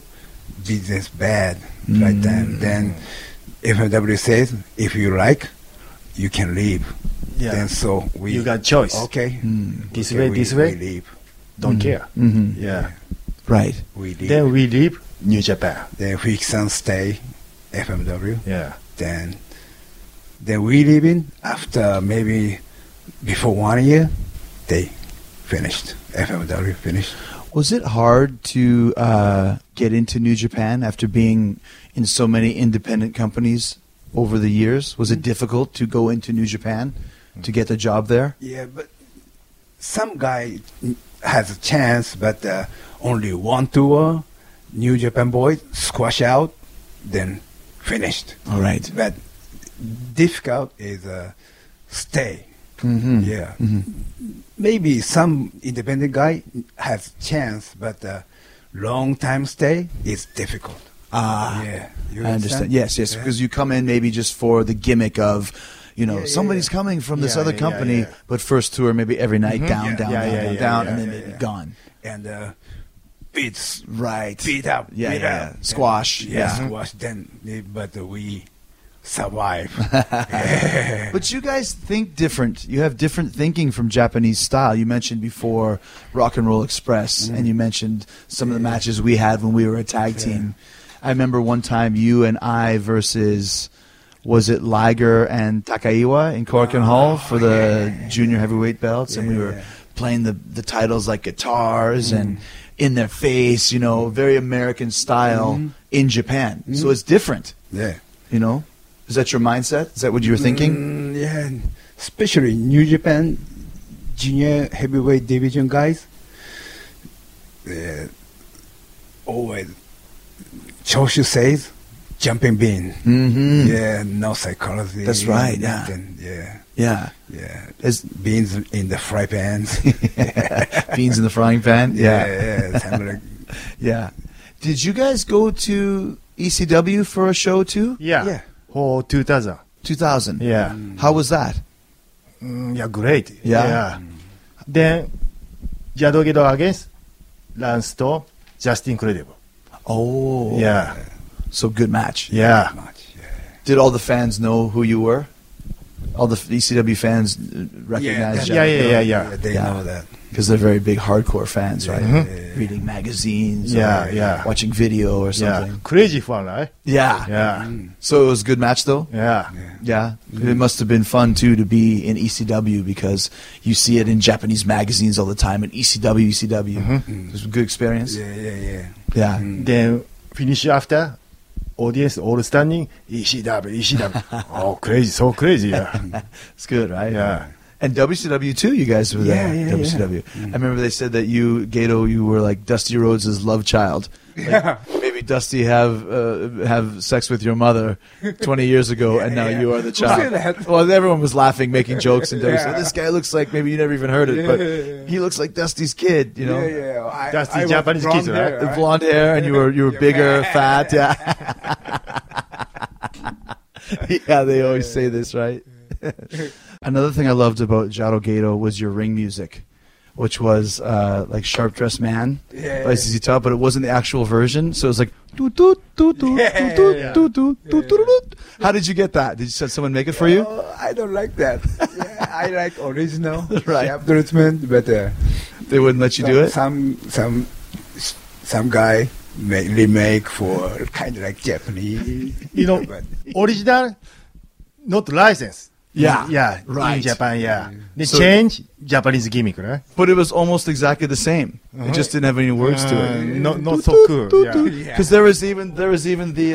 business bad right then. Then FMW says, if you like, you can leave. Yeah. Then so we You got choice. Okay. This Okay, way, this we way. leave. Don't care. Mm-hmm. Yeah. Right. We leave. Then we leave New Japan. Then Hickson stay FMW. Yeah. Then we leaving after maybe before 1 year, they finished. FMW finished. Was it hard to get into New Japan after being in so many independent companies over the years? Was it difficult to go into New Japan to get the job there? Yeah, but some guy has a chance, but only one tour, New Japan boys squash out, then finished. All right. But difficult is stay. Mm-hmm. Yeah. Maybe some independent guy has chance, but long time stay is difficult. Yeah. You I understand. Yes, Yeah. because you come in maybe just for the gimmick of, somebody's coming from this Yeah, other yeah, company, yeah. but first tour maybe every night, down, Yeah. down, Yeah, down, yeah, down, yeah, down, yeah, and then yeah, they're yeah. gone. And beats Right. beat up. Yeah, beat yeah, up. yeah. Squash. Yeah, Yeah. squash. Then, but we survive. But you guys think different. You have different thinking from Japanese style. You mentioned before Rock and Roll Express, and you mentioned some of the matches we had when we were a tag team. I remember one time you and I versus, was it Liger and Takaiwa in Korakuen Hall for the junior heavyweight belts, and we were playing the titles like guitars and in their face, very American style in Japan. So it's different, Yeah. Is that your mindset? Is that what you were thinking? Yeah, especially New Japan junior heavyweight division guys. Always, Choshu says, jumping bean. Mm-hmm. Yeah, no psychology. That's right, yeah. Nothing. Yeah. Yeah. Yeah. As Beans in the fry pans. beans in the frying pan. Yeah. Something like, Yeah. Did you guys go to ECW for a show too? Yeah. Yeah. For 2000. 2000. Yeah. How was that? Yeah, great. Yeah. Then, Jado Gedo against Lance to Just Incredible. Oh. Yeah. So good match. Yeah. much. Yeah. Did all the fans know who you were? All the ECW fans recognize Yeah, yeah. They Yeah. know that. Because they're very big hardcore fans, right? Mhm. Reading magazines, Yeah, or yeah. watching video or Yeah. something. Crazy fun, right? Yeah. Yeah. So it was a good match, though. Yeah. Yeah, it must have been fun too to be in ECW because you see it in Japanese magazines all the time. And ECW. It was a good experience. Yeah. Yeah. Then, finish after, audience all standing, ECW. Oh, crazy, so crazy. Yeah. It's good, right? Yeah. And WCW too. You guys were there. Yeah, WCW. I remember they said that you, Gato, you were like Dusty Rhodes' love child. Like, maybe Dusty have sex with your mother 20 years ago, and now you are the Who said child. that? Well, everyone was laughing, making jokes, and WCW. This guy looks like, maybe you never even heard it, but he looks like Dusty's kid. Yeah. That's the was Japanese blonde kids, right? hair, The blonde hair, and you were bigger, fat. Yeah. Yeah, they always say this, right? Another thing I loved about Jado Gato was your ring music, which was like Sharp Dressed Man by ZZ Top, but it wasn't the actual version, so it was like doot, doot, doot, doot, doot, doot, doot, doot, doot, doot. How did you get that? Did someone make it for you? I don't like that. I like original. Right. Sharp Dressman, but They wouldn't let you do it? some guy remake for kind of like Japanese. But Original, not licensed. Yeah. In Right. Japan, yeah. They So- change Japanese gimmick, right? But it was almost exactly the same. It just didn't have any words to it. Not so cool. Yeah. Because there was even the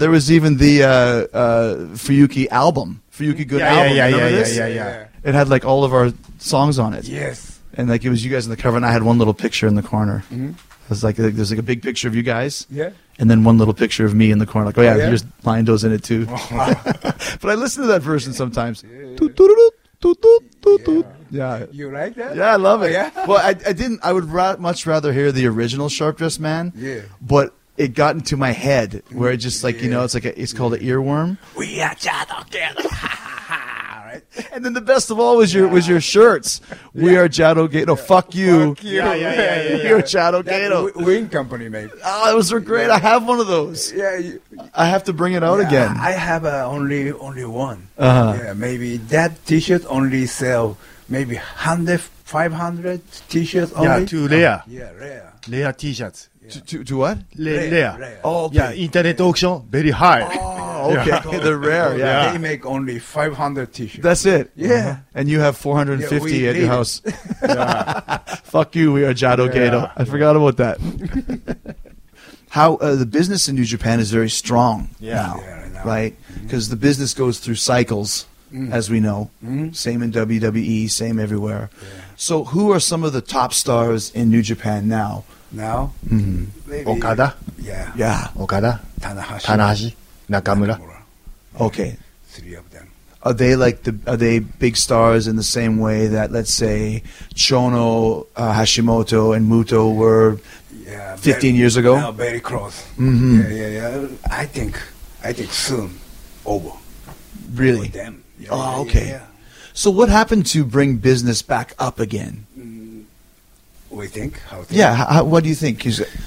Fuyuki album, Fuyuki Good album. Remember this? Yeah. It had like all of our songs on it. yes. And like it was you guys in the cover, and I had one little picture in the corner. It was like there's like a big picture of you guys, Yeah. and then one little picture of me in the corner. Like, oh yeah, Oh, yeah? here's Liondo's in it too. But I listen to that version sometimes. Toot, toot, toot, toot, toot, toot. Yeah. You like that? Yeah, I love it. Oh, yeah? Well, I didn't. I would much rather hear the original Sharp Dressed Man. Yeah. But it got into my head where it just like it's like it's called an earworm. We are Jado Gato. right? And then the best of all was your shirts. We are Jado Gato. Fuck you. Fuck you. You're Jado That Gato. Wing Company made. Oh, those were great. I have one of those. Yeah, I have to bring it out again. I have only one. Uh-huh. Yeah, maybe that T-shirt only sell maybe 100, 500 T-shirts only. Yeah, too rare. Yeah, rare. Rare T-shirts. To what? Rare. Oh, okay. Yeah, internet auction, very high. Oh, okay. They're rare. Yeah. They make only 500 T-shirts. That's it. Yeah. And you have 450 Yeah, we at your need house. Fuck you. We are Jado Gato. I forgot about that. How the business in New Japan is very strong now, Yeah, I know. right? Because the business goes through cycles, as we know. Same in WWE, same everywhere. So, who are some of the top stars in New Japan now? Now, maybe, Okada, Yeah. Yeah. Okada, Tanahashi. Tanahashi, Nakamura. Okay. 3 of them. Are they big stars in the same way that, let's say, Chono, Hashimoto, and Muto were Yeah. 15 years ago? Now very close. Mhm. Yeah. I think soon over. Really? With them. Yeah, Oh, okay. Yeah. So, what happened to bring business back up again? We think. How think? Yeah. What do you think?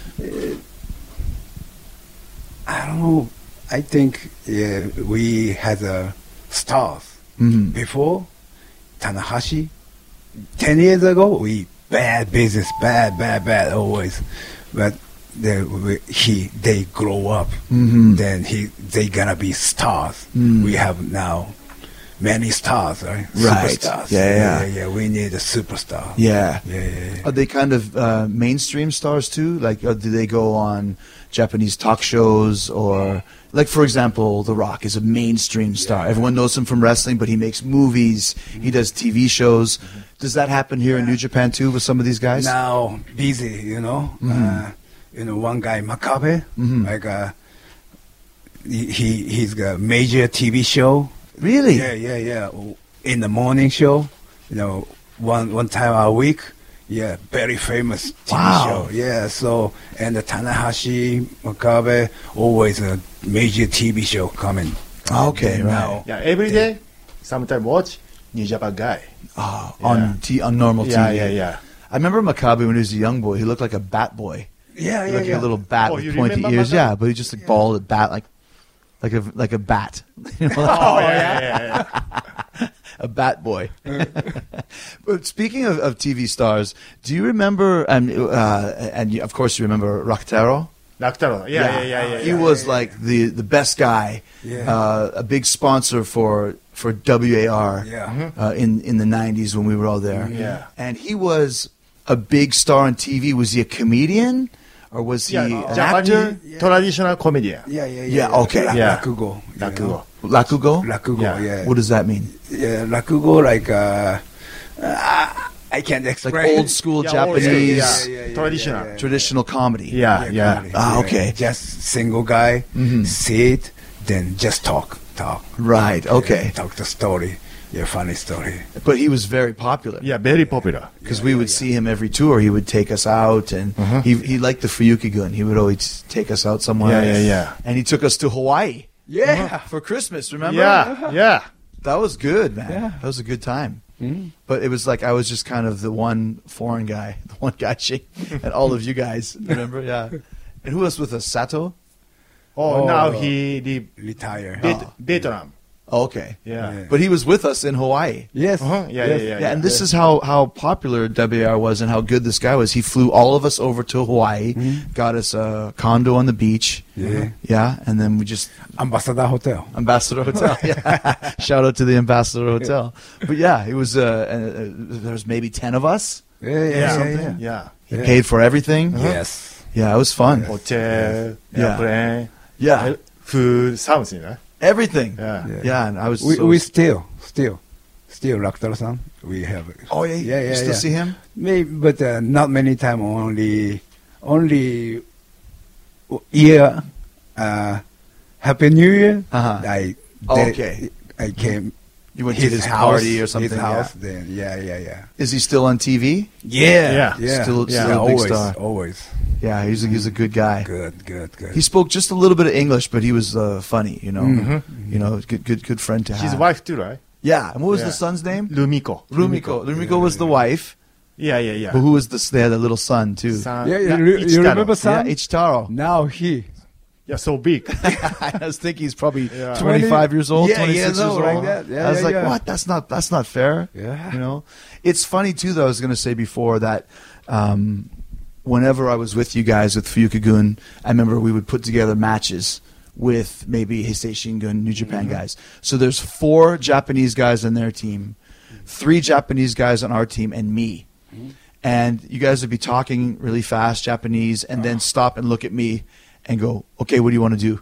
I don't know. I think we had stars before Tanahashi. 10 years ago, we bad business, bad always. But they grow up. Then they gonna be stars. We have now many stars, right? Right. Superstars. Yeah. We need a superstar. Yeah. Yeah. Are they kind of mainstream stars too? Like, do they go on Japanese talk shows or, like, for example, The Rock is a mainstream star. Everyone knows him from wrestling, but he makes movies. He does TV shows. Does that happen here in New Japan too with some of these guys? Now busy, you know. One guy Makabe, like he's got a major TV show. Really? Yeah. In the morning show, one time a week. Yeah, very famous TV Wow. show. Yeah, so and the Tanahashi, Makabe, always a major TV show coming. Okay, And right. now, Yeah, every day, sometime watch New Japan guy. On normal TV. Yeah. I remember Makabe when he was a young boy. He looked like a bat boy. Yeah. He looked like a little bat Oh, with you pointy remember ears. Makabe? Yeah, but he just like bald bat, like a bat. You know, Oh, yeah. a bat boy. But speaking of TV stars, do you remember? And of course you remember Raktaro. Raktaro. Yeah. He was like the best guy. Yeah. A big sponsor for WAR. Yeah. In the 90s when we were all there. Yeah. And he was a big star on TV. Was he a comedian or was he an actor? Japanese traditional comedian. Yeah. Okay. Yeah. Rakugo. Rakugo. Lakugo? Rakugo. Yeah. Yeah. What does that mean? Yeah, Rakugo, like I can't Like explain. old school Yeah, old school, Japanese yeah. Traditional. traditional comedy. Yeah. comedy. Ah, okay. Just single guy, sit, then just talk. Right. Okay. Talk the story. Yeah, funny story. But he was very popular. Yeah, very popular. Because we would see him every tour. He would take us out, and he liked the Fuyuki-gun. He would always take us out somewhere. Yeah. And he took us to Hawaii Yeah. for Christmas. Remember? Yeah. That was good, man. That was a good time. But it was like I was just kind of the one foreign guy, the one guy and all of you guys. Remember? Yeah. And who was with us? Sato? Oh, now he leave Retire. Vietnam. Oh, okay. Yeah. But he was with us in Hawaii. Yes. Yeah, and this is how popular WR was and how good this guy was. He flew all of us over to Hawaii, got us a condo on the beach. Yeah, and then we just Ambassador Hotel. Ambassador Hotel. Yeah. Shout out to the Ambassador Hotel. But yeah, it was there was maybe 10 of us. Yeah. He paid for everything. Yes. Yeah, it was fun. Hotel, Yeah. airplane, Yeah, food, something, right? everything. Yeah. Yeah, and I was We still Raktaro-san. We have. Oh yeah, you still see him? Maybe, but not many time. Only year. Happy New Year. Okay. I came. You went to his party or something. His house. Yeah. Then yeah. Is he still on TV? Yeah. Still a big always, star. always. Yeah, he's a good guy. Good. He spoke just a little bit of English, but he was funny. You know, you know, good friend to have. His wife too, right? Yeah. And what was Yeah. the son's name? Rumiko. Rumiko was the wife. Yeah, yeah, yeah. But who was they had a little son too. Son- Yeah, yeah, you Ichitaro. remember son? Yeah, Ichitaro. Now he. Yeah, so big. I was thinking he's probably Yeah. 25 years old, Yeah, 26 years no, old. like that. Yeah, I was yeah, like, yeah. what? That's not fair. Yeah. You know, it's funny too. Though I was going to say before that, whenever I was with you guys with Fuyuka-gun, I remember we would put together matches with maybe Heisei Shingun, New Japan guys. So there's 4 Japanese guys on their team, 3 Japanese guys on our team, and me. And you guys would be talking really fast Japanese, and then stop and look at me and go, "Okay, what do you want to do?"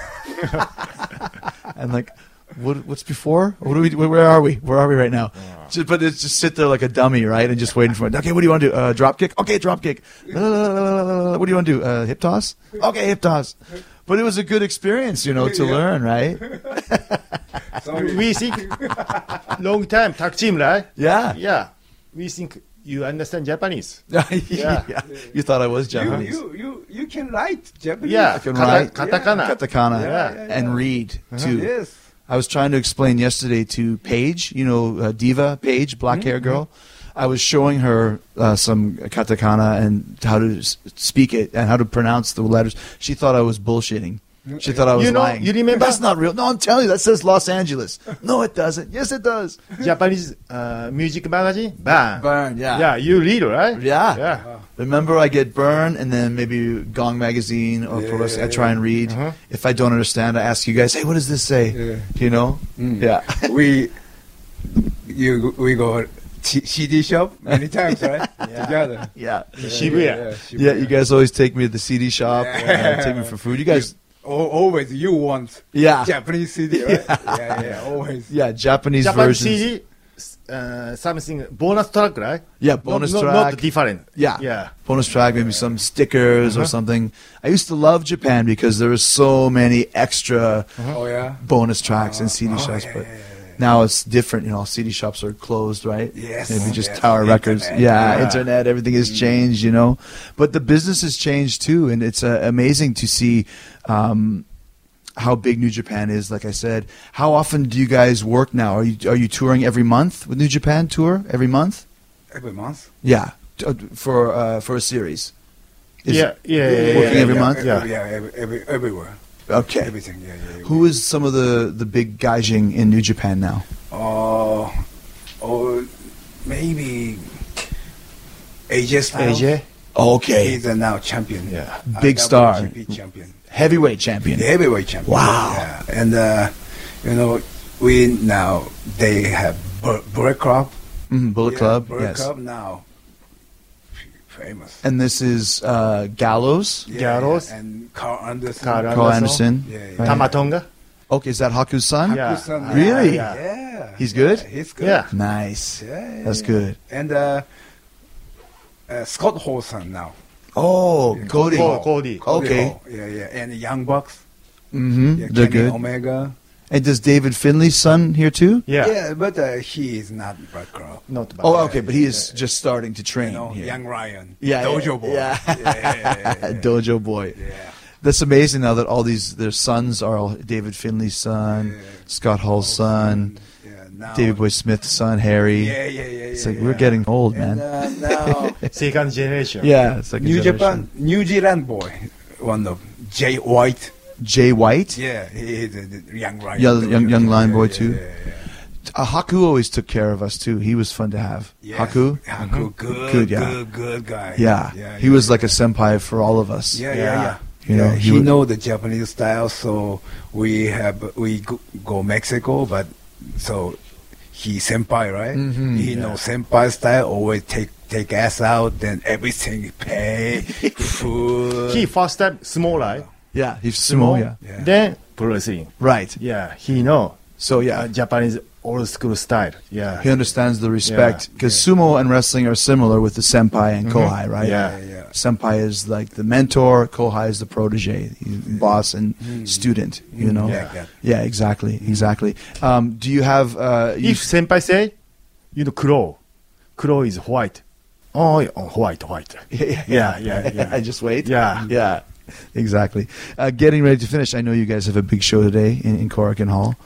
And like, what's before? What do we? Where are we? Where are we right now? But it's just sit there like a dummy, right, and just waiting for it. Okay, what do you want to do? Drop kick? Okay, drop kick. What do you want to do? Hip toss? Okay, hip toss. But it was a good experience, to learn, right? We think long time tag team, right? Yeah. Yeah. We think you understand Japanese. Yeah. You thought I was Japanese. You can write Japanese. Yeah. I can write Katakana. katakana Yeah. and read too. Yes. I was trying to explain yesterday to Paige, Diva Paige, black hair girl. I was showing her some katakana and how to speak it and how to pronounce the letters. She thought I was bullshitting. She thought I was lying. you remember? That's not real. No, I'm telling you, that says Los Angeles. No, it doesn't. Yes, it does. Japanese music magazine? Burn. Burn, yeah. Yeah, you read, right? Yeah. Yeah. Remember, I get Burn, and then maybe Gong Magazine or Pro Wrestling. I try and read. If I don't understand, I ask you guys, hey, what does this say? Yeah. Yeah. we go CD shop many times, right? Together. Yeah. Shibuya. Yeah, you guys always take me to the CD shop, take me for food. You guys, Always you want Japanese CD, right? yeah, always. yeah, Japanese Japanese versions. CD, something bonus track, right? Yeah, bonus track. Not different. Yeah. Yeah. Bonus track, maybe some stickers or something. I used to love Japan because there were so many extra Oh yeah. bonus tracks in CD shops, but now it's different. CD shops are closed, right? Yes. Maybe just Yes. Tower Records. Internet. Yeah, internet. Everything has changed, But the business has changed too, and it's amazing to see how big New Japan is. Like I said, how often do you guys work now? Are you touring every month with New Japan tour every month? Every month. Yeah, for a series. Is Yeah. Working every month? Everywhere. Okay. Everything. Yeah. Who is some of the big gaijin in New Japan now? Maybe AJ Styles. AJ? Okay. He's now champion. Yeah. Big star. IWGP champion. Heavyweight champion. The heavyweight champion. Wow. Yeah. And they have Bullet Club. Bullet Club. Bullet Yes. Club now famous. And this is Gallows. Gallows. And Carl Anderson. Carl Anderson. Yeah. Right. Tamatonga? Okay, is that Haku's son? Yeah. Really? Yeah. He's good? Yeah, he's good. Yeah. Nice. Yeah, That's good. And Scott Hall son now. Oh, Cody. Cody. Okay. Hall. Yeah. And the Young Bucks. Mm-hmm. Yeah, They're Kenny good. Omega. And does David Finley's son here too? Yeah. But he is not Bullet Club. Not bad. Oh, okay, but he is just starting to train here. Young Ryan. Yeah, Dojo boy. Yeah. Yeah. Dojo boy. Yeah. That's amazing now that all their sons are all David Finley's son, Scott Hall's son, Yeah, now, David Boy Smith's son, Harry. Yeah. It's like we're getting old, And man. now Second generation. Yeah, it's like a New generation. Japan, New Zealand boy, one of Jay White. Jay White, Yeah, he is a young Ryan. young line boy too. Yeah. Haku always took care of us too. He was fun to have. Yes. Haku, Good, good guy. yeah. He was like a senpai for all of us. Yeah. You know, he would- know the Japanese style, so we go Mexico, but so he senpai, right? Mhm. He know senpai style. Always take ass out, then everything pay food. He first time small, right? Yeah, he's sumo. Yeah, Yeah. Then pro wrestling. right. Yeah, he know So yeah, Japanese old school style. Yeah. he understands the respect Yeah. because sumo and wrestling are similar with the senpai and kohai, right? Yeah. Senpai is like the mentor, kohai is the protege, boss and student. You know. Yeah. Yeah, exactly. Do you have? If senpai say, crow is white. Oh, yeah, white. Yeah. I just wait. Yeah. Yeah, exactly. Getting ready to finish. I know you guys have a big show today in Korakuen Hall.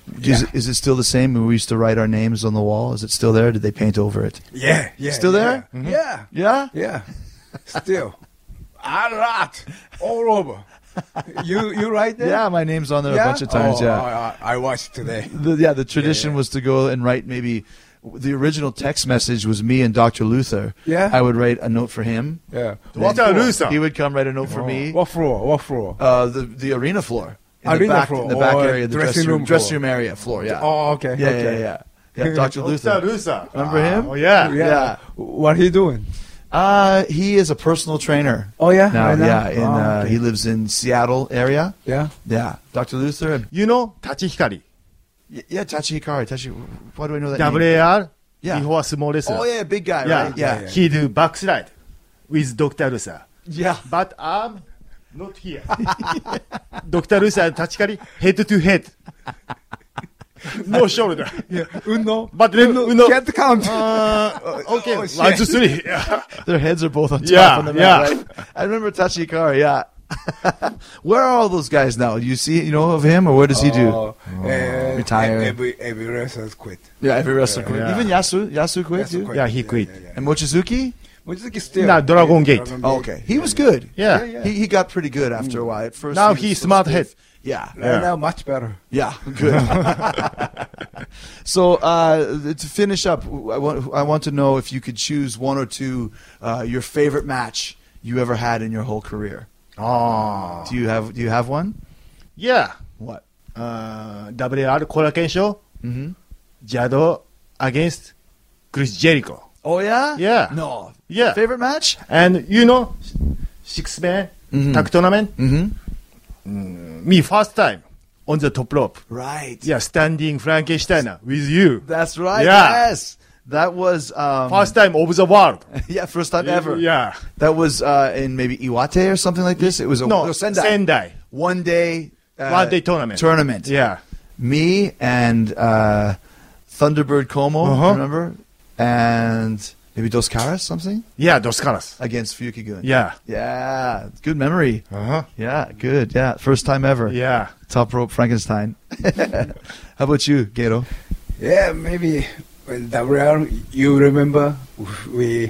Is it still the same? We used to write our names on the wall. Is it still there? Did they paint over it? Yeah. Still there? Yeah. Yeah? Yeah. Still. A lot. All over. You write there? Yeah, my name's on there a bunch of times, I watched today. The tradition was to go and write maybe the original text message was me and Dr. Luther. Yeah. I would write a note for him. Yeah. What Luther? He would come write a note for me. What floor? The arena floor. In the Arena back, floor, in the back or area, the dressing room dressing room area floor. Yeah. Oh, okay. Yeah. Dr. Luther. Luther. Remember him? Oh, yeah. Yeah. What he doing? He is a personal trainer. Oh, yeah? Now, Right now? yeah. Okay. He lives in Seattle area. Yeah. Yeah. Dr. Luther. You know Tachihikari? Yeah, Tachi Hikari. Why do I know that name? WAR? Yeah. Before small wrestler. Oh, yeah, big guy, Yeah. right? Yeah. He do backslide with Dr. Luther. Yeah. But I'm not here. Dr. Luther and Tachikari, head to head. No shoulder. Yeah. Uno. But then Uno. Can't count. Okay, Oh, shit. 1, 2, 3. Yeah. Their heads are both on top Yeah, on the mat, yeah. right? I remember Tachi Hikari, yeah. Where are all those guys now? You know of him, or what does he do? Retired. Every wrestler quit. Yeah, every wrestler quit. Yeah. Even Yasu quit too? Yeah, he quit. And Mochizuki? Mochizuki still. Nah, Dragon Gate. Oh, okay. He was good. Yeah. He got pretty good after a while. At first, Now he he's was so smart stiff. head. Yeah. Right now, much better. Yeah, good. So to finish up, I want to know if you could choose one or two your favorite match you ever had in your whole career. Oh. Do you have one? Yeah. What? WR Korakuen Show. Mm-hmm. Jado against Chris Jericho. Oh yeah. Yeah. No. Yeah. Favorite match? And you know, 6-man tag tournament. Mm-hmm. Me first time on the top rope. Right. Yeah, standing Frankensteiner with you. That's right. Yeah. Yes. That was First time of the world. yeah, first time ever. Yeah. That was in maybe Iwate or something like this. It was Sendai. One day tournament. Yeah. Me and Thunderbird Como, remember? And maybe Dos Caras, something? Yeah, Dos Caras. Against Fuyuki-gun. Yeah. Yeah. Good memory. Uh-huh. Yeah, good. Yeah. First time ever. Yeah. Top rope Frankenstein. How about you, Gato? Yeah, maybe when WR, you remember we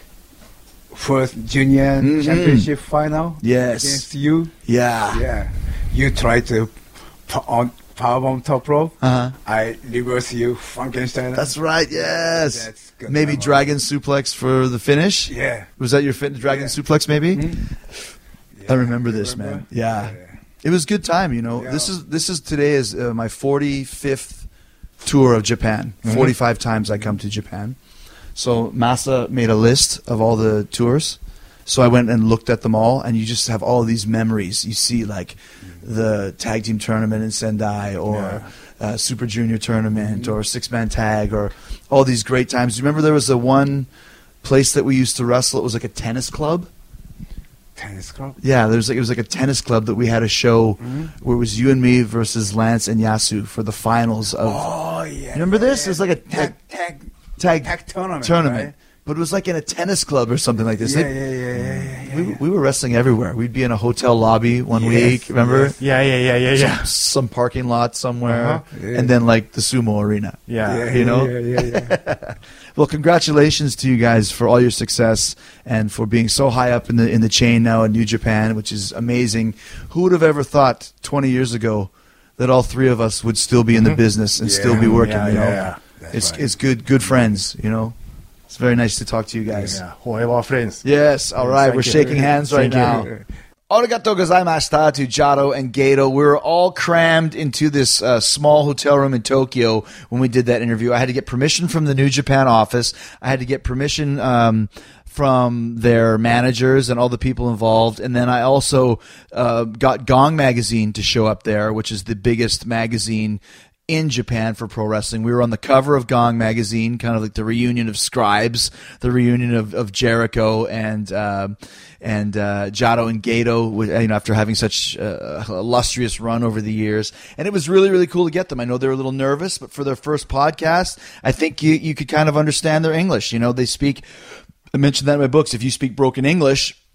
first junior championship final? Yes. Against you? Yeah. Yeah. You try to powerbomb top rope. Uh-huh. I reverse you, Frankenstein. That's right, yes. That's good Maybe memory. Dragon Suplex for the finish? Yeah. Was that your Dragon Suplex, maybe? Yeah, I remember this, remember? man. Yeah. It was a good time, you know. Yeah. This is today is my 45th tour of Japan. 45 times I come to Japan. So Masa made a list of all the tours. So I went and looked at them all, and you just have all of these memories. You see, like, the tag team tournament in Sendai, or Super Junior tournament, or six-man tag, or all these great times. Do you remember there was the one place that we used to wrestle? It was like a tennis club. Tennis club? Yeah, it was like a tennis club that we had a show where it was you and me versus Lance and Yasu for the finals of. Oh, yeah. Remember this? It was like a tag tournament. Right? But it was like in a tennis club or something like this. Yeah. We were wrestling everywhere. We'd be in a hotel lobby one week, remember? Yeah. Some parking lot somewhere, Yeah. and then like the sumo arena. Yeah. You know? Yeah. Well, congratulations to you guys for all your success and for being so high up in the chain now in New Japan, which is amazing. Who would have ever thought 20 years ago that all three of us would still be in the business and still be working? You know, it's good friends. You know, it's very nice to talk to you guys. Yeah. Forever friends. Yes, all right. Thank We're you. shaking hands right Thank now. you. Arigatou gozaimashita to Jado and Gato. We were all crammed into this small hotel room in Tokyo when we did that interview. I had to get permission from the New Japan office. I had to get permission from their managers and all the people involved. And then I also got Gong Magazine to show up there, which is the biggest magazine in Japan for pro wrestling. We were on the cover of Gong Magazine, kind of like the reunion of Scribes, the reunion of Jericho and Jado and Gato, you know, after having such a illustrious run over the years. And it was really, really cool to get them. I know they were a little nervous, but for their first podcast, I think you could kind of understand their English. You know, they speak, I mentioned that in my books, if you speak broken English,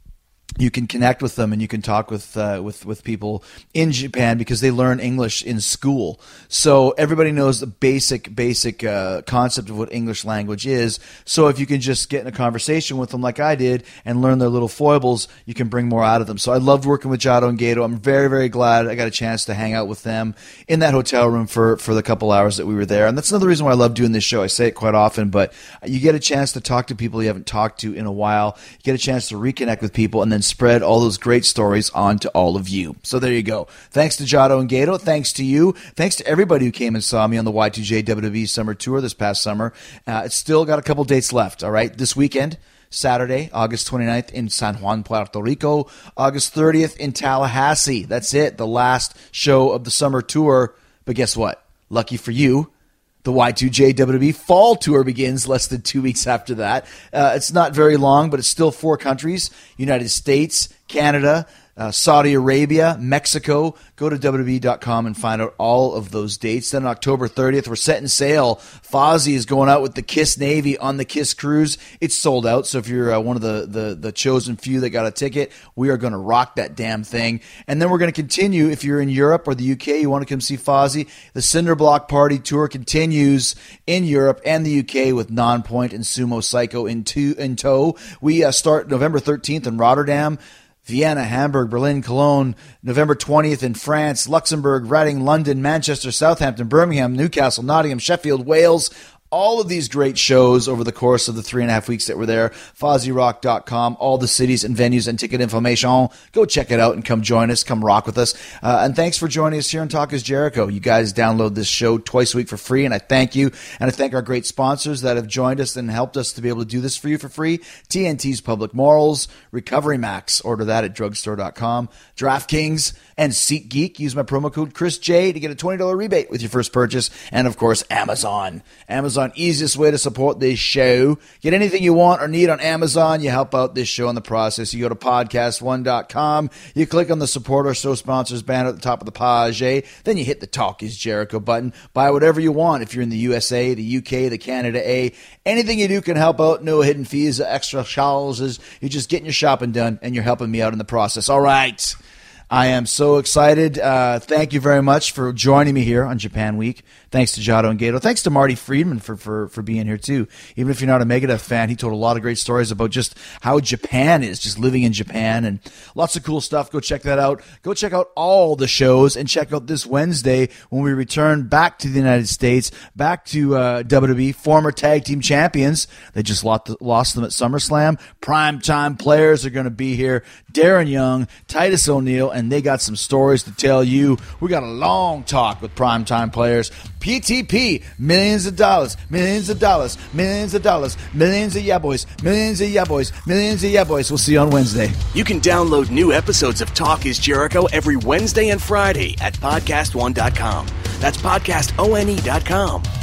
you can connect with them and you can talk with people in Japan because they learn English in school. So everybody knows the basic concept of what English language is. So if you can just get in a conversation with them like I did and learn their little foibles, you can bring more out of them. So I loved working with Jado and Gato. I'm very, very glad I got a chance to hang out with them in that hotel room for the couple hours that we were there. And that's another reason why I love doing this show. I say it quite often, but you get a chance to talk to people you haven't talked to in a while. You get a chance to reconnect with people and then spread all those great stories on to all of you. So there you go. Thanks to Jado and Gato. Thanks to you. Thanks to everybody who came and saw me on the Y2J WWE Summer Tour this past summer. It's still got a couple dates left, all right? This weekend, Saturday, August 29th in San Juan, Puerto Rico. August 30th in Tallahassee. That's it. The last show of the summer tour. But guess what? Lucky for you, the Y2J WWE Fall Tour begins less than 2 weeks after that. It's not very long, but it's still 4 countries: United States, Canada, Saudi Arabia, Mexico. Go to WWE.com and find out all of those dates. Then on October 30th, we're setting sail. Fozzy is going out with the Kiss Navy on the Kiss Cruise. It's sold out, so if you're one of the chosen few that got a ticket, we are going to rock that damn thing. And then we're going to continue. If you're in Europe or the UK, you want to come see Fozzy, the Cinderblock Party Tour continues in Europe and the UK with Nonpoint and Sumo Psycho in tow. We start November 13th in Rotterdam, Vienna, Hamburg, Berlin, Cologne, November 20th in France, Luxembourg, Reading, London, Manchester, Southampton, Birmingham, Newcastle, Nottingham, Sheffield, Wales. All of these great shows over the course of the 3.5 weeks that we're there. FozzyRock.com, all the cities and venues and ticket information. Go check it out and come join us. Come rock with us. And thanks for joining us here on Talk is Jericho. You guys download this show twice a week for free, and I thank you. And I thank our great sponsors that have joined us and helped us to be able to do this for you for free. TNT's Public Morals, Recovery Max. Order that at drugstore.com. DraftKings and SeatGeek. Use my promo code ChrisJ to get a $20 rebate with your first purchase. And, of course, Amazon. Amazon, easiest way to support this show. Get anything you want or need on Amazon. You help out this show in the process. You go to podcast1.com. You click on the Support Our Show Sponsors banner at the top of the page. Then you hit the Talk is Jericho button. Buy whatever you want. If you're in the USA, the UK, the Canada A, anything you do can help out. No hidden fees, extra charges. You're just getting your shopping done, and you're helping me out in the process. All right. I am so excited. Thank you very much for joining me here on Japan Week. Thanks to Jado and Gato. Thanks to Marty Friedman for being here, too. Even if you're not a Megadeth fan, he told a lot of great stories about just how Japan is, just living in Japan, and lots of cool stuff. Go check that out. Go check out all the shows, and check out this Wednesday when we return back to the United States, back to WWE, former tag team champions. They just lost them at SummerSlam. Primetime players are going to be here. Darren Young, Titus O'Neil, and they got some stories to tell you. We got a long talk with primetime players. PTP, millions of dollars, millions of dollars, millions of dollars, millions of yeah boys, millions of yeah boys, millions of yeah boys. We'll see you on Wednesday. You can download new episodes of Talk is Jericho every Wednesday and Friday at podcast1.com. That's podcastone.com.